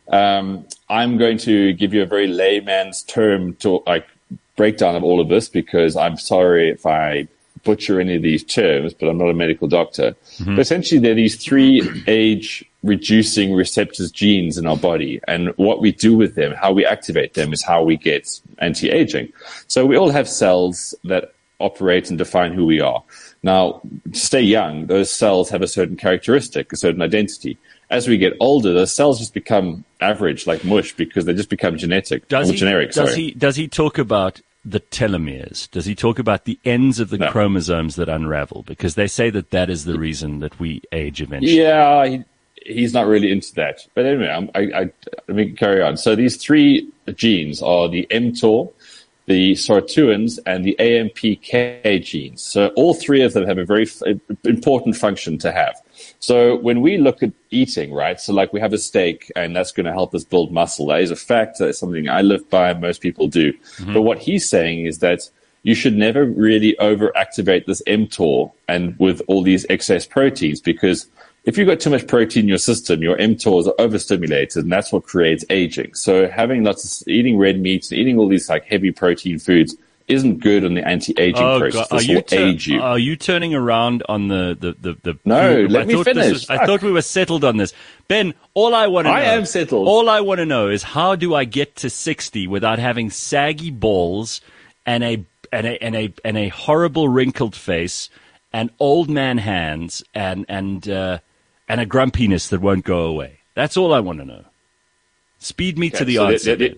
um, I'm going to give you a very layman's term to like breakdown of all of this, because I'm sorry if I butcher any of these terms, but I'm not a medical doctor.
Mm-hmm.
But essentially, there are these three age reducing receptors genes in our body, and what we do with them, how we activate them, is how we get anti-aging. So we all have cells that operate and define who we are. Now, to stay young, those cells have a certain characteristic, a certain identity. As we get older, those cells just become average, like mush, because they just become genetic,
Does
or
he,
generic.
does
sorry.
he does he talk about the telomeres? Does he talk about the ends of the
No.
chromosomes that unravel? Because they say that that is the reason that we age eventually.
Yeah, he, he's not really into that. But anyway, I'm, I, I, let me carry on. So these three genes are the mTOR, the sortuins, and the A M P K genes. So all three of them have a very f- important function to have. So when we look at eating, right, so like we have a steak and that's going to help us build muscle. That is a fact. That's something I live by, most people do. Mm-hmm. But what he's saying is that you should never really overactivate this mTOR and with all these excess proteins, because if you've got too much protein in your system, your mTORs are overstimulated, and that's what creates aging. So having lots of, eating red meats, eating all these like heavy protein foods isn't good on the anti-aging
Oh,
process.
God. Are
This
you,
will
tur-
age you.
are you turning around on the... the, the, the
No,
food?
let
I
me
thought this
finish.
was- I thought we were settled on this. Ben, all I want to know...
I am settled.
All I want to know is how do I get to sixty without having saggy balls and a, and a, and a, and a horrible wrinkled face and old man hands and, and, uh, and a grumpiness that won't go away? That's all I want to know. Speed me
Okay,
to the
so
answer.
the- the-
Ben.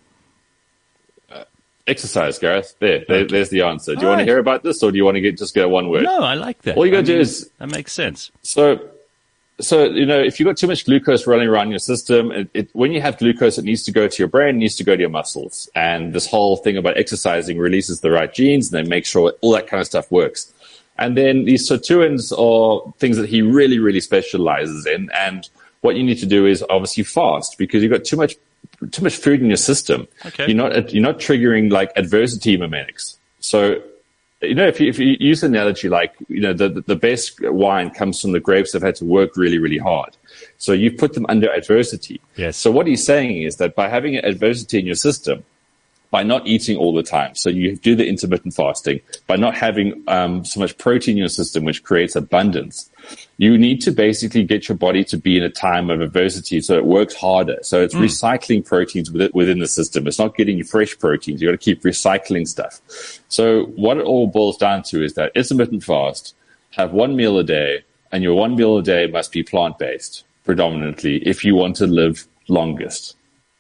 Exercise, Gareth. There, there
Okay.
there's the answer. Do you
All
want
right.
to hear about this, or do you want to get just get one word?
No, I like that.
All you
I
gotta do
mean,
is-
that makes sense.
So, so you know, if you've got too much glucose running around your system, it, it, when you have glucose, it needs to go to your brain, it needs to go to your muscles. And this whole thing about exercising releases the right genes, and then makes sure all that kind of stuff works. And then these sortuins are things that he really, really specializes in. And what you need to do is obviously fast, because you've got too much too much food in your system.
Okay.
You're not you're not triggering like adversity mimetics. So, you know, if you if you use an analogy like, you know, the the best wine comes from the grapes that have had to work really, really hard. So you put them under adversity.
Yes.
So what he's saying is that by having adversity in your system, by not eating all the time, so you do the intermittent fasting, by not having um, so much protein in your system, which creates abundance, you need to basically get your body to be in a time of adversity so it works harder. So it's mm. recycling proteins within, within the system. It's not getting you fresh proteins. You got to keep recycling stuff. So what it all boils down to is that intermittent fast, have one meal a day, and your one meal a day must be plant-based predominantly if you want to live longest.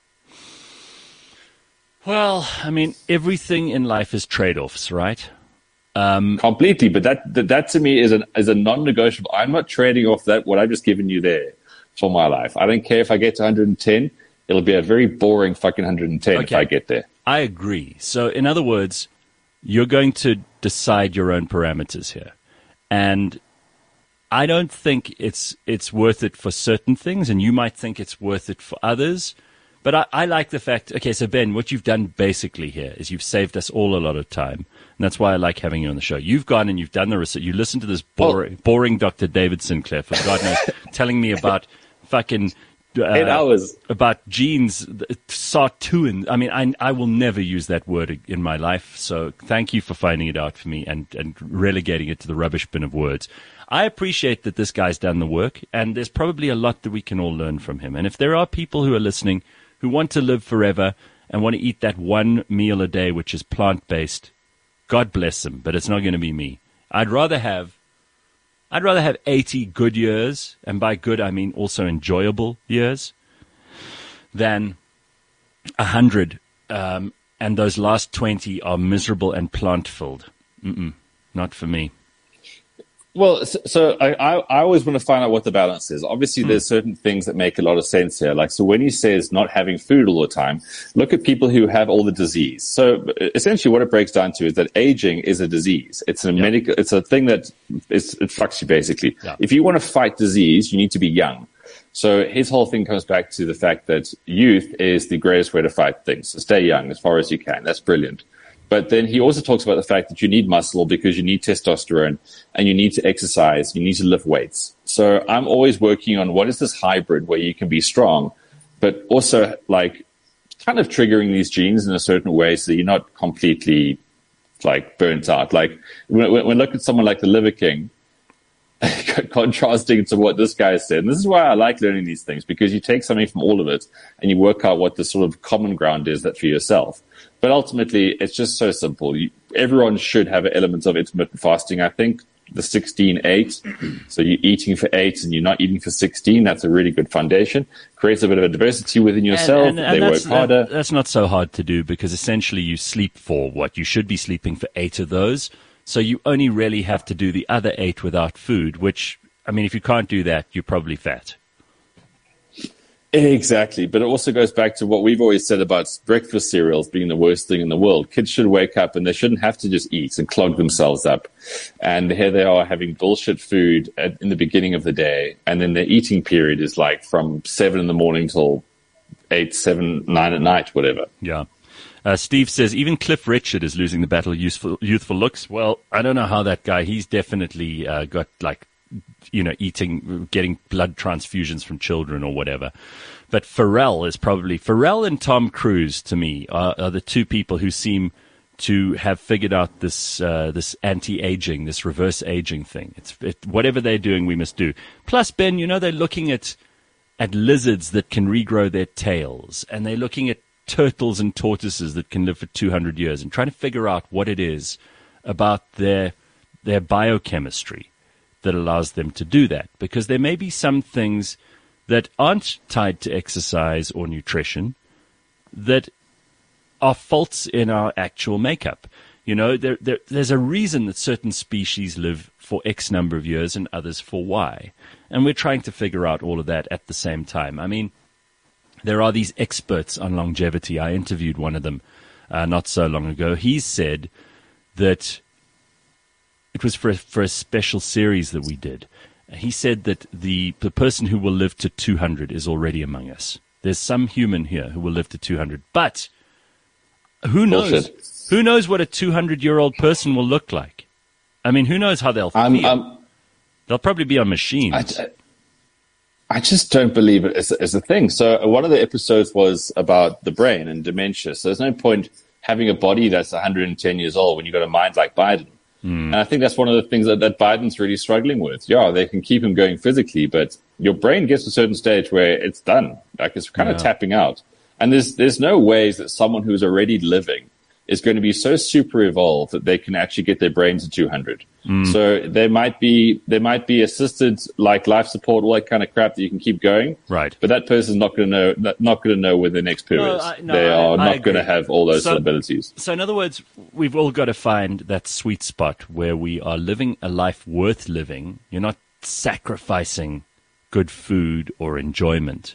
Well, I mean, everything in life is trade-offs, right? Um,
Completely, but that, that that to me is an is a non-negotiable. I'm not trading off that what I've just given you there for my life. I don't care if I get to one hundred ten. It'll be a very boring fucking one hundred ten
Okay.
if I get there.
I agree. So, in other words, you're going to decide your own parameters here, and I don't think it's it's worth it for certain things, and you might think it's worth it for others. But I, I like the fact, okay, so Ben, what you've done basically here is you've saved us all a lot of time. And that's why I like having you on the show. You've gone and you've done the research. You listened to this boring,
Well,
boring Doctor David Sinclair, for God knows, telling me about fucking... Uh,
Eight hours.
About genes, sortuin. I mean, I, I will never use that word in my life. So thank you for finding it out for me and, and relegating it to the rubbish bin of words. I appreciate that this guy's done the work, and there's probably a lot that we can all learn from him. And if there are people who are listening who want to live forever and want to eat that one meal a day which is plant-based, God bless them, but it's not going to be me. I'd rather have I'd rather have eighty good years, and by good I mean also enjoyable years, than one hundred, um, and those last twenty are miserable and plant-filled. Mm-mm, not for me.
Well, so, so I, I, I always want to find out what the balance is. Obviously, mm. there's certain things that make a lot of sense here. Like, so when he says not having food all the time, look at people who have all the disease. So essentially what it breaks down to is that aging is a disease. It's a yeah. medical, it's a thing that is, it fucks you basically. Yeah. If you want to fight disease, you need to be young. So his whole thing comes back to the fact that youth is the greatest way to fight things. So stay young as far as you can. That's brilliant. But then he also talks about the fact that you need muscle because you need testosterone and you need to exercise. You need to lift weights. So I'm always working on what is this hybrid where you can be strong, but also like kind of triggering these genes in a certain way so that you're not completely like burnt out. Like when, when we look at someone like the Liver King, contrasting to what this guy said. And this is why I like learning these things, because you take something from all of it and you work out what the sort of common ground is that for yourself. But ultimately, it's just so simple. You, everyone should have an element of intermittent fasting. I think the sixteen eight, so you're eating for eight and you're not eating for sixteen, that's a really good foundation. Creates a bit of a diversity within yourself. And, and, and they work harder.
That, that's not so hard to do because essentially you sleep for what? You should be sleeping for eight of those. So you only really have to do the other eight without food, which, I mean, if you can't do that, you're probably fat.
Exactly. But it also goes back to what we've always said about breakfast cereals being the worst thing in the world. Kids should wake up and they shouldn't have to just eat and clog themselves up. And here they are having bullshit food at, in the beginning of the day. And then their eating period is like from seven in the morning till eight, seven, nine at night, whatever.
Yeah. Uh, Steve says, even Cliff Richard is losing the battle of youthful, youthful looks. Well, I don't know how that guy, he's definitely uh, got like, you know, eating, getting blood transfusions from children or whatever. But Pharrell is probably, Pharrell and Tom Cruise to me are, are the two people who seem to have figured out this, uh, this anti-aging, this reverse aging thing. It's it, whatever they're doing, we must do. Plus, Ben, you know, they're looking at, at lizards that can regrow their tails, and they're looking at turtles and tortoises that can live for two hundred years and trying to figure out what it is about their their biochemistry that allows them to do that. Because there may be some things that aren't tied to exercise or nutrition that are faults in our actual makeup. You know, there, there there's a reason that certain species live for X number of years and others for Y. And we're trying to figure out all of that at the same time. I mean, there are these experts on longevity. I interviewed one of them uh, not so long ago. He said that it was for a, for a special series that we did. He said that the, the person who will live to two hundred is already among us. There's some human here who will live to two hundred. But who knows? Bullshit. Who knows what a two hundred-year-old person will look like? I mean, who knows how they'll feel? I'm, I'm, they'll probably be on machines.
I, I, I just don't believe it as, as a thing. So one of the episodes was about the brain and dementia. So there's no point having a body that's one hundred ten years old when you've got a mind like Biden. Mm. And I think that's one of the things that, that Biden's really struggling with. Yeah, they can keep him going physically, but your brain gets to a certain stage where it's done. Like it's kind yeah. of tapping out. And there's there's no ways that someone who's already living is going to be so super evolved that they can actually get their brain to two hundred. Mm. So there might be there might be assisted like life support, all that kind of crap that you can keep going.
Right.
But that person's not going to know not going to know where their next poo no, is. I, no, they are I, not going to have all those
so,
abilities.
So in other words, we've all got to find that sweet spot where we are living a life worth living. You're not sacrificing good food or enjoyment,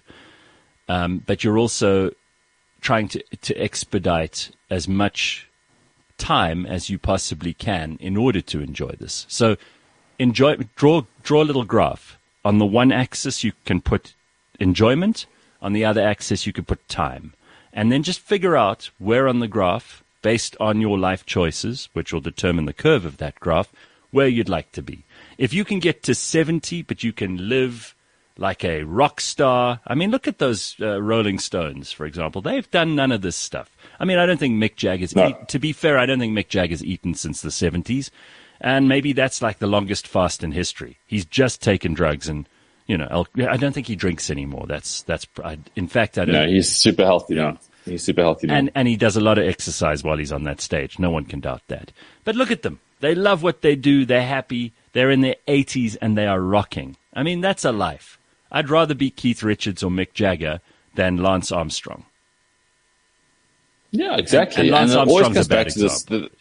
um, but you're also trying to to expedite as much time as you possibly can in order to enjoy this. So enjoy, draw, draw a little graph. On the one axis, you can put enjoyment. On the other axis, you can put time. And then just figure out where on the graph, based on your life choices, which will determine the curve of that graph, where you'd like to be. If you can get to seventy, but you can live like a rock star. I mean, look at those uh, Rolling Stones, for example. They've done none of this stuff. I mean, I don't think Mick Jagger's, no. eat, to be fair, I don't think Mick Jagger's eaten since the seventies. And maybe that's like the longest fast in history. He's just taken drugs and, you know, el- I don't think he drinks anymore. That's, that's, I, in fact, I don't.
No, he's super healthy now. He's super healthy now.
And, and he does a lot of exercise while he's on that stage. No one can doubt that. But look at them. They love what they do. They're happy. They're in their eighties and they are rocking. I mean, that's a life. I'd rather be Keith Richards or Mick Jagger than Lance Armstrong.
Yeah, exactly.
And, and Lance
and
Armstrong's a bad example.
This, the,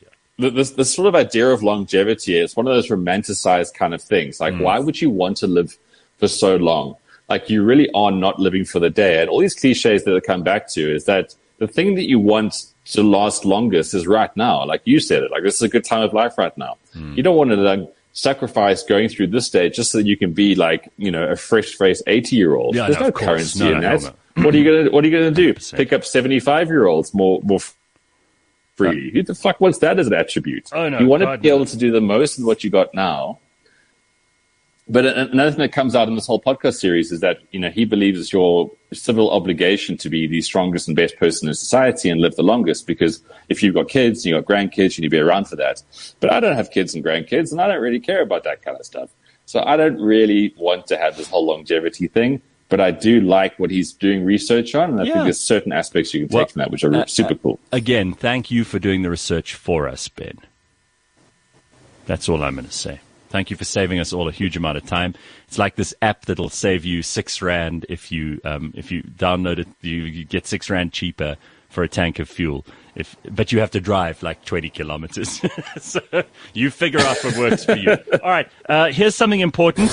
this, this sort of idea of longevity is one of those romanticized kind of things. Like, mm. why would you want to live for so long? Like, you really are not living for the day. And all these cliches that I come back to is that the thing that you want to last longest is right now. Like you said it, like, this is a good time of life right now. Mm. You don't want to like, sacrifice going through this stage just so that you can be like, you know, a fresh-faced eighty-year-old.
Yeah,
There's
no,
no currency
no,
in
no,
that.
No, no.
What are you gonna What are you gonna do?
one hundred percent.
Pick up seventy-five-year-olds more more freely? Who the fuck wants that as an attribute?
Oh no,
you want
God,
to be
no.
able to do the most of what you got now. But another thing that comes out in this whole podcast series is that, you know, he believes it's your civil obligation to be the strongest and best person in society and live the longest, because if you've got kids, you've got grandkids, you need to be around for that. But I don't have kids and grandkids, and I don't really care about that kind of stuff. So I don't really want to have this whole longevity thing, but I do like what he's doing research on, and I
yeah.
think there's certain aspects you can take
well,
from that, which are
uh,
super
uh,
cool.
Again, thank you for doing the research for us, Ben. That's all I'm going to say. Thank you for saving us all a huge amount of time. It's like this app that'll save you six rand if you um, if you download it. You, you get six rand cheaper for a tank of fuel. If but you have to drive like twenty kilometers. So you figure out what works for you. All right. Uh, here's something important.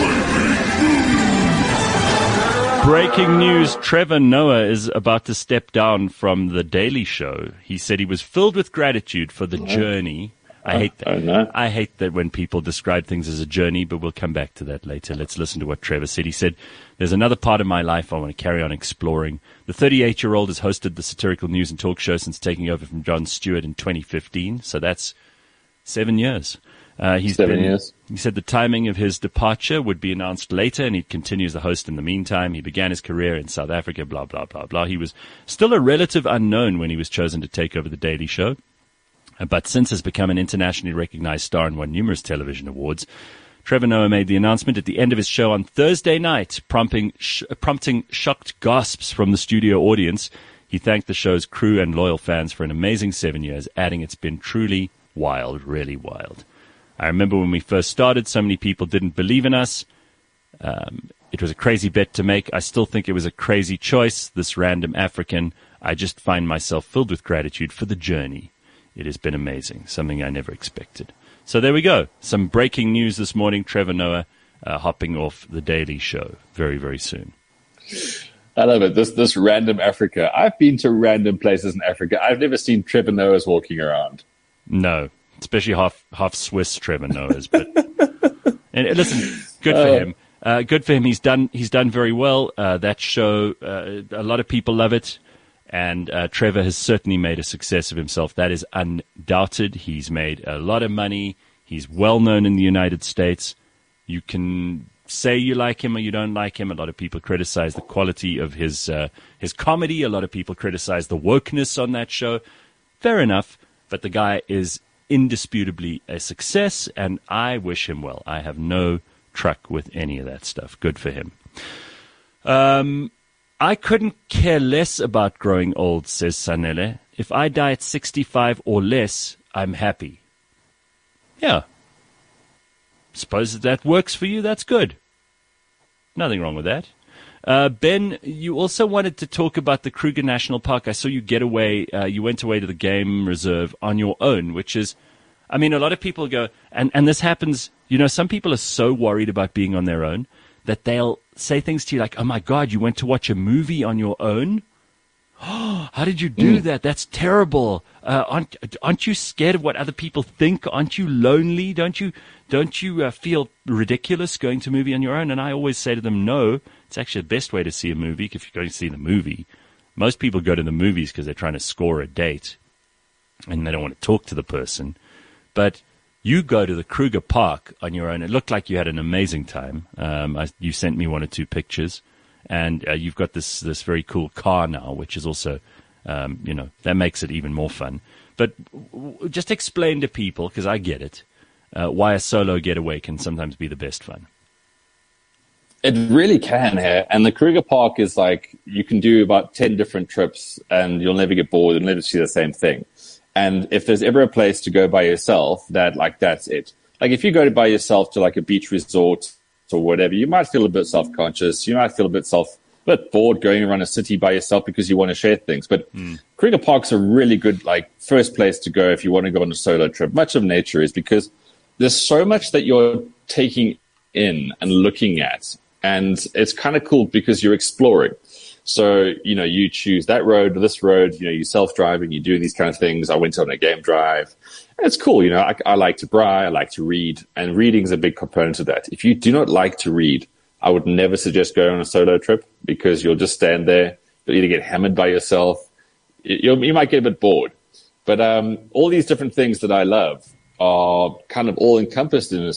Breaking news: Trevor Noah is about to step down from The Daily Show. He said he was filled with gratitude for the journey. I hate that. I hate that when people describe things as a journey, but we'll come back to that later. Let's listen to what Trevor said. He said, "There's another part of my life I want to carry on exploring." The thirty-eight-year-old has hosted the satirical news and talk show since taking over from Jon Stewart in twenty fifteen. So that's seven years. Uh, he's
seven
been,
years.
He said the timing of his departure would be announced later, and he'd continue as the host in the meantime. He began his career in South Africa, blah, blah, blah, blah. He was still a relative unknown when he was chosen to take over The Daily Show, but since has become an internationally recognized star and won numerous television awards. Trevor Noah made the announcement at the end of his show on Thursday night, prompting, sh- prompting shocked gasps from the studio audience. He thanked the show's crew and loyal fans for an amazing seven years, adding, "It's been truly wild, really wild. I remember when we first started, so many people didn't believe in us. Um, it was a crazy bet to make. I still think it was a crazy choice, this random African. I just find myself filled with gratitude for the journey. It has been amazing, something I never expected." So there we go. Some breaking news this morning. Trevor Noah uh, hopping off The Daily Show very, very soon.
I love it. This this random Africa. I've been to random places in Africa. I've never seen Trevor Noahs walking around.
No, especially half half Swiss Trevor Noahs. But and listen, good for uh, him. Uh, good for him. He's done he's done very well. Uh, that show, uh, a lot of people love it. And uh, Trevor has certainly made a success of himself. That is undoubted. He's made a lot of money. He's well known in the United States. You can say you like him or you don't like him. A lot of people criticize the quality of his uh, his comedy. A lot of people criticize the wokeness on that show. Fair enough. But the guy is indisputably a success, and I wish him well. I have no truck with any of that stuff. Good for him. Um... I couldn't care less about growing old, says Sanele. If I die at sixty-five or less, I'm happy. Yeah. Suppose that, that works for you, that's good. Nothing wrong with that. Uh, Ben, you also wanted to talk about the Kruger National Park. I saw you get away, uh, you went away to the game reserve on your own, which is, I mean, a lot of people go, and, and this happens, you know, some people are so worried about being on their own that they'll say things to you like, "Oh my God, you went to watch a movie on your own? Oh, how did you do mm. that? That's terrible. Uh, aren't aren't you scared of what other people think? Aren't you lonely? Don't you don't you uh, feel ridiculous going to a movie on your own?" And I always say to them, no, it's actually the best way to see a movie if you're going to see the movie. Most people go to the movies because they're trying to score a date and they don't want to talk to the person. But you go to the Kruger Park on your own. It looked like you had an amazing time. Um, I, you sent me one or two pictures, and uh, you've got this this very cool car now, which is also, um, you know, that makes it even more fun. But w- w- just explain to people, because I get it, uh, why a solo getaway can sometimes be the best fun.
It really can, yeah. And the Kruger Park is like, you can do about ten different trips, and you'll never get bored and never see the same thing. And if there's ever a place to go by yourself, that like that's it. Like if you go by yourself to like a beach resort or whatever, you might feel a bit self-conscious. You might feel a bit self bit bored going around a city by yourself because you want to share things. But
Mm.
Kruger Park's a really good like first place to go if you want to go on a solo trip. Much of nature is because there's so much that you're taking in and looking at, and it's kind of cool because you're exploring. So, you know, you choose that road or this road, you know, you're self-driving, you're doing these kind of things. I went on a game drive. And it's cool, you know, I, I like to braille, I like to read, and reading is a big component of that. If you do not like to read, I would never suggest going on a solo trip because you'll just stand there. You'll either get hammered by yourself. You'll, you might get a bit bored. But um, all these different things that I love are kind of all encompassed in a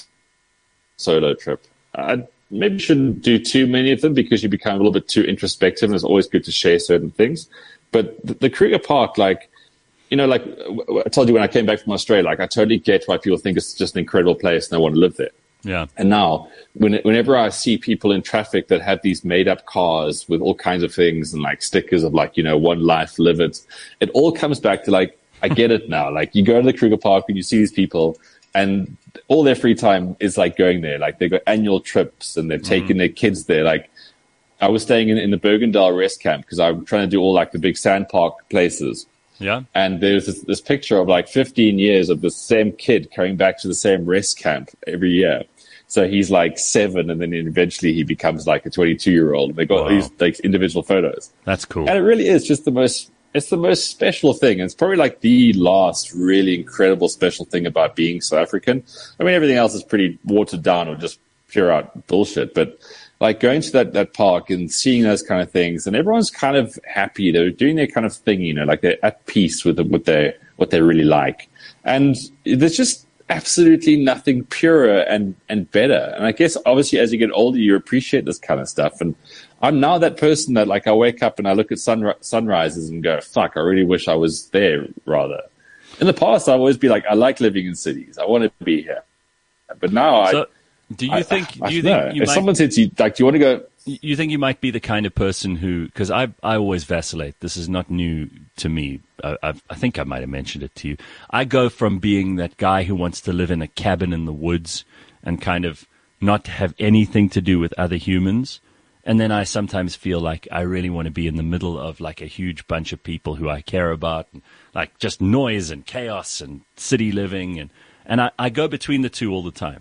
solo trip. I maybe shouldn't do too many of them because you become a little bit too introspective, and it's always good to share certain things. But the, the Kruger Park, like, you know, like I told you when I came back from Australia, like I totally get why people think it's just an incredible place and they want to live there.
Yeah.
And now, when, whenever I see people in traffic that have these made-up cars with all kinds of things and like stickers of like, you know, one life, live it, it all comes back to like, I get it now. Like you go to the Kruger Park and you see these people, and all their free time is like going there. Like they go annual trips and they're taking mm-hmm. their kids there. Like I was staying in, in the Bergendal rest camp because I'm trying to do all like the big sand park places.
Yeah.
And there's this, this picture of like fifteen years of the same kid coming back to the same rest camp every year. So he's like seven, and then eventually he becomes like a twenty-two year old. They got wow. these like individual photos.
That's cool.
And it really is just the most, it's the most special thing. It's probably like the last really incredible special thing about being South African. I mean, everything else is pretty watered down or just pure out bullshit. But like going to that, that park and seeing those kind of things, and everyone's kind of happy. They're doing their kind of thing, you know, like they're at peace with with their, what they really like. And there's just absolutely nothing purer and, and better. And I guess obviously as you get older, you appreciate this kind of stuff. And I'm now that person that like I wake up and I look at sunri- sunrises and go, fuck, I really wish I was there rather. In the past, I'd always be like, I like living in cities. I want to be here. But now
so
I...
Do you
I,
think,
I,
do you
I
think
know.
you
if
might,
someone said to you, like, do you want to go...
You think you might be the kind of person who, because I I always vacillate. This is not new to me. I, I've, I think I might have mentioned it to you. I go from being that guy who wants to live in a cabin in the woods and kind of not have anything to do with other humans. And then I sometimes feel like I really want to be in the middle of like a huge bunch of people who I care about, and like just noise and chaos and city living. And, and I, I go between the two all the time.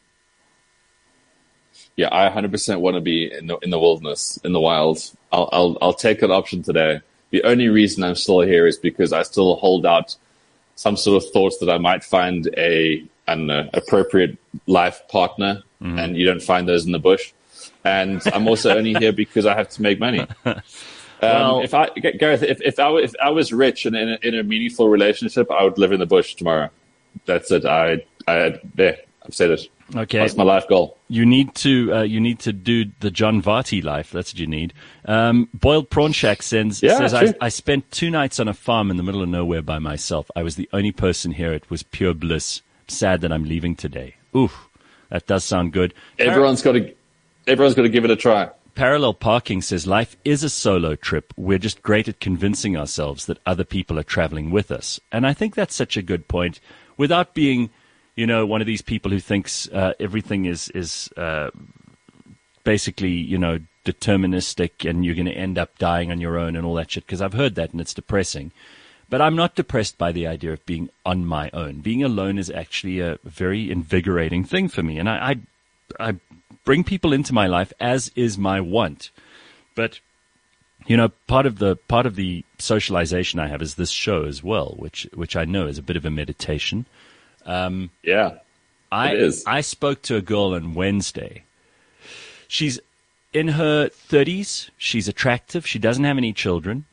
Yeah, I one hundred percent want to be in the in the wilderness, in the wild. I'll I'll I'll take that option today. The only reason I'm still here is because I still hold out some sort of thoughts that I might find a an uh, appropriate life partner, mm-hmm. and you don't find those in the bush. And I'm also only here because I have to make money. Um, well, if I Gareth, if if I if I was rich and in a, in a meaningful relationship, I would live in the bush tomorrow. That's it. I I there. I've said it.
Okay,
that's my life goal.
You need to uh, you need to do the John Varty life. That's what you need. Um, Boiled Prawn Shack sends,
yeah,
says, I, I spent two nights on a farm in the middle of nowhere by myself. I was the only person here. It was pure bliss. Sad that I'm leaving today. Oof, that does sound good.
Everyone's got to everyone's got to give it a try.
Parallel Parking says, life is a solo trip. We're just great at convincing ourselves that other people are traveling with us. And I think that's such a good point without being, you know, one of these people who thinks uh, everything is is uh, basically, you know, deterministic and you're going to end up dying on your own and all that shit, because I've heard that and it's depressing. But I'm not depressed by the idea of being on my own. Being alone is actually a very invigorating thing for me. And I, I, I bring people into my life, as is my want. But, you know, part of the part of the socialization I have is this show as well, which which I know is a bit of a meditation. Um,
yeah,
I,
it is.
I spoke to a girl on Wednesday. She's in her thirties. She's attractive. She doesn't have any children.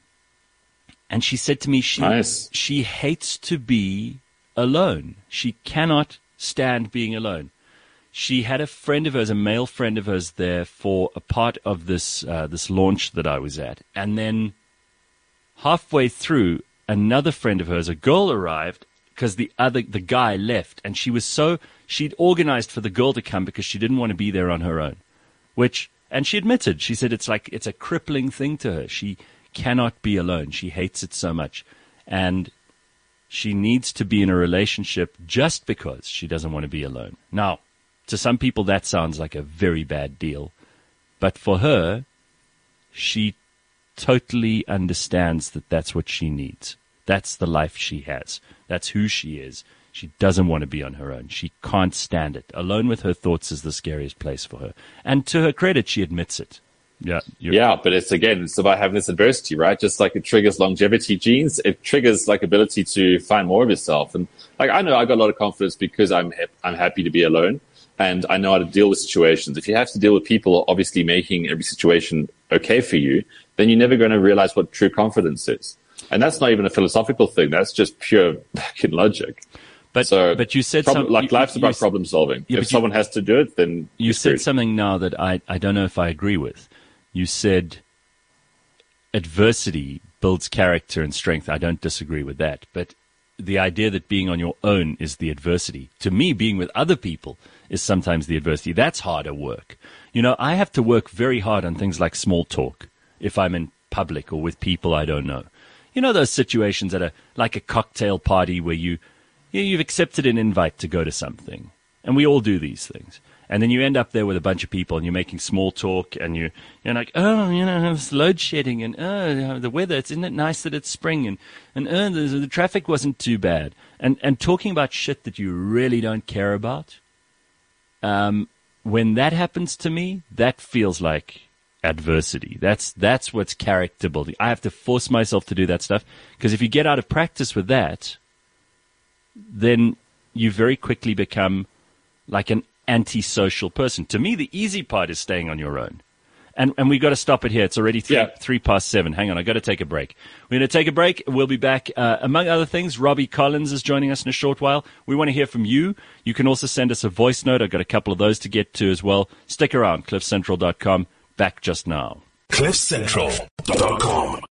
And she said to me she
nice.
she hates to be alone. She cannot stand being alone. She had a friend of hers, a male friend of hers, there for a part of this uh, this launch that I was at. And then halfway through, another friend of hers, a girl, arrived, because the other the guy left, and she was so she'd organized for the girl to come because she didn't want to be there on her own, which and she admitted, she said it's like it's a crippling thing to her. She cannot be alone. She hates it so much, and she needs to be in a relationship just because she doesn't want to be alone. Now, to some people that sounds like a very bad deal, but for her, she totally understands that that's what she needs. That's the life she has. That's who she is. She doesn't want to be on her own. She can't stand it. Alone with her thoughts is the scariest place for her. And to her credit, she admits it. Yeah,
yeah, but it's again, it's about having this adversity, right? Just like it triggers longevity genes, it triggers like ability to find more of yourself. And like I know I got a lot of confidence because I'm ha- I'm happy to be alone, and I know how to deal with situations. If you have to deal with people obviously making every situation okay for you, then you're never going to realize what true confidence is. And that's not even a philosophical thing. That's just pure fucking logic.
But
so,
but you said
problem,
some,
like
you,
life's
you,
about
you,
problem solving.
Yeah,
if someone
you,
has to do it, then
you said
screwed.
something now that I, I don't know if I agree with. You said adversity builds character and strength. I don't disagree with that. But the idea that being on your own is the adversity. To me, being with other people is sometimes the adversity. That's harder work. You know, I have to work very hard on things like small talk if I'm in public or with people I don't know. You know those situations at a like a cocktail party where you, you you've accepted an invite to go to something, and we all do these things. And then you end up there with a bunch of people, and you're making small talk, and you you're like, oh, you know, it's load shedding, and oh, the weather. It's isn't it nice that it's spring, and and oh, the, the traffic wasn't too bad, and and talking about shit that you really don't care about. Um, when that happens to me, that feels like adversity. That's that's what's character building. I have to force myself to do that stuff, because if you get out of practice with that, then you very quickly become like an antisocial person. To me, the easy part is staying on your own. And and we got to stop it here. It's already three,
yeah.
three past seven. Hang on, I got to take a break. We're going to take a break. We'll be back. Uh, among other things, Robbie Collins is joining us in a short while. We want to hear from you. You can also send us a voice note. I've got a couple of those to get to as well. Stick around, cliff central dot com. Back just now.
cliff central dot com